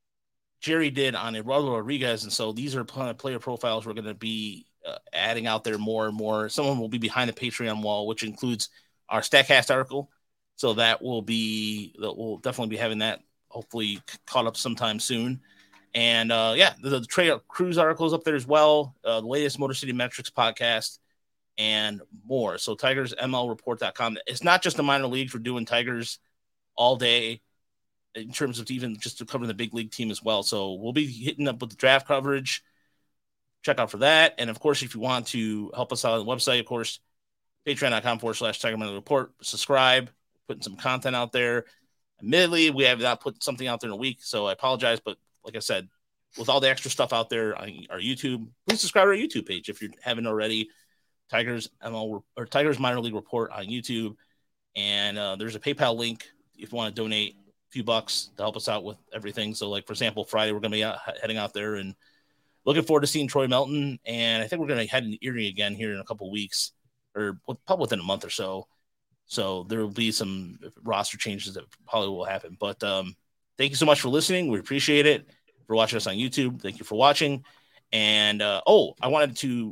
Jerry did on Eduardo Rodriguez. And so these are player profiles we're going to be uh, adding out there more and more. Some of them will be behind the Patreon wall, which includes our StatCast article. So that will be, that we'll definitely be having that hopefully caught up sometime soon. And uh, yeah, the, the Trey Cruz articles up there as well. Uh, the latest Motor City Metrics podcast and more. So Tigers M L Report dot com. It's not just the minor leagues. We're doing Tigers all day in terms of even just to cover the big league team as well. So we'll be hitting up with the draft coverage. Check out for that. And of course, if you want to help us out on the website, of course, patreon.com forward slash Tiger M L Report. Subscribe, putting some content out there. Admittedly, we have not put something out there in a week, so I apologize. But like I said, with all the extra stuff out there on our YouTube, please subscribe to our YouTube page if you haven't already. Tigers M L or Tigers Minor League Report on YouTube, and uh, there's a PayPal link if you want to donate a few bucks to help us out with everything. So, like for example, Friday we're going to be out, heading out there and looking forward to seeing Troy Melton, and I think we're going to head to Erie again here in a couple of weeks, or probably within a month or so. So there will be some roster changes that probably will happen. But um, thank you so much for listening. We appreciate it. For watching us on YouTube, thank you for watching. And, uh, oh, I wanted to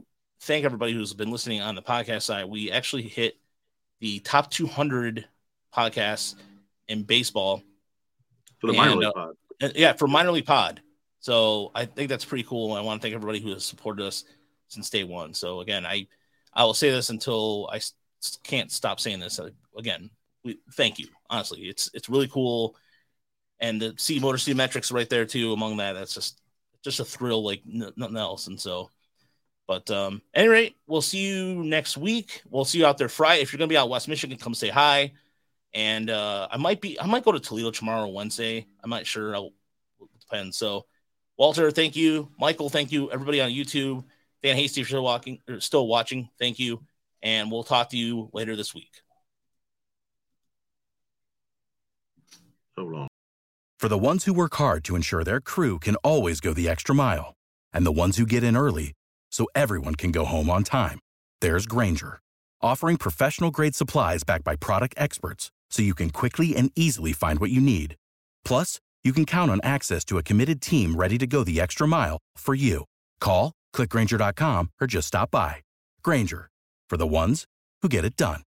thank everybody who's been listening on the podcast side. We actually hit the top two hundred podcasts in baseball. For the and, minor league uh, pod. Yeah, for minor league pod. So I think that's pretty cool. I want to thank everybody who has supported us since day one. So again, I, I will say this until I s- can't stop saying this. Again, we thank you. Honestly, it's it's really cool. And to see Motor City Metrics right there too among that, that's just just a thrill like n- nothing else. And so, but um, at any rate, we'll see you next week. We'll see you out there Friday. If you're gonna be out West Michigan, come say hi. And uh, I might be I might go to Toledo tomorrow, Wednesday. I'm not sure. I'll it depends. So, Walter, thank you. Michael, thank you. Everybody on YouTube, Dan Hasty, if you're still walking or still watching, thank you. And we'll talk to you later this week. So long. For the ones who work hard to ensure their crew can always go the extra mile, and the ones who get in early so everyone can go home on time, there's Grainger, offering professional-grade supplies backed by product experts so you can quickly and easily find what you need. Plus, you can count on access to a committed team ready to go the extra mile for you. Call, click Grainger dot com, or just stop by. Grainger, for the ones who get it done.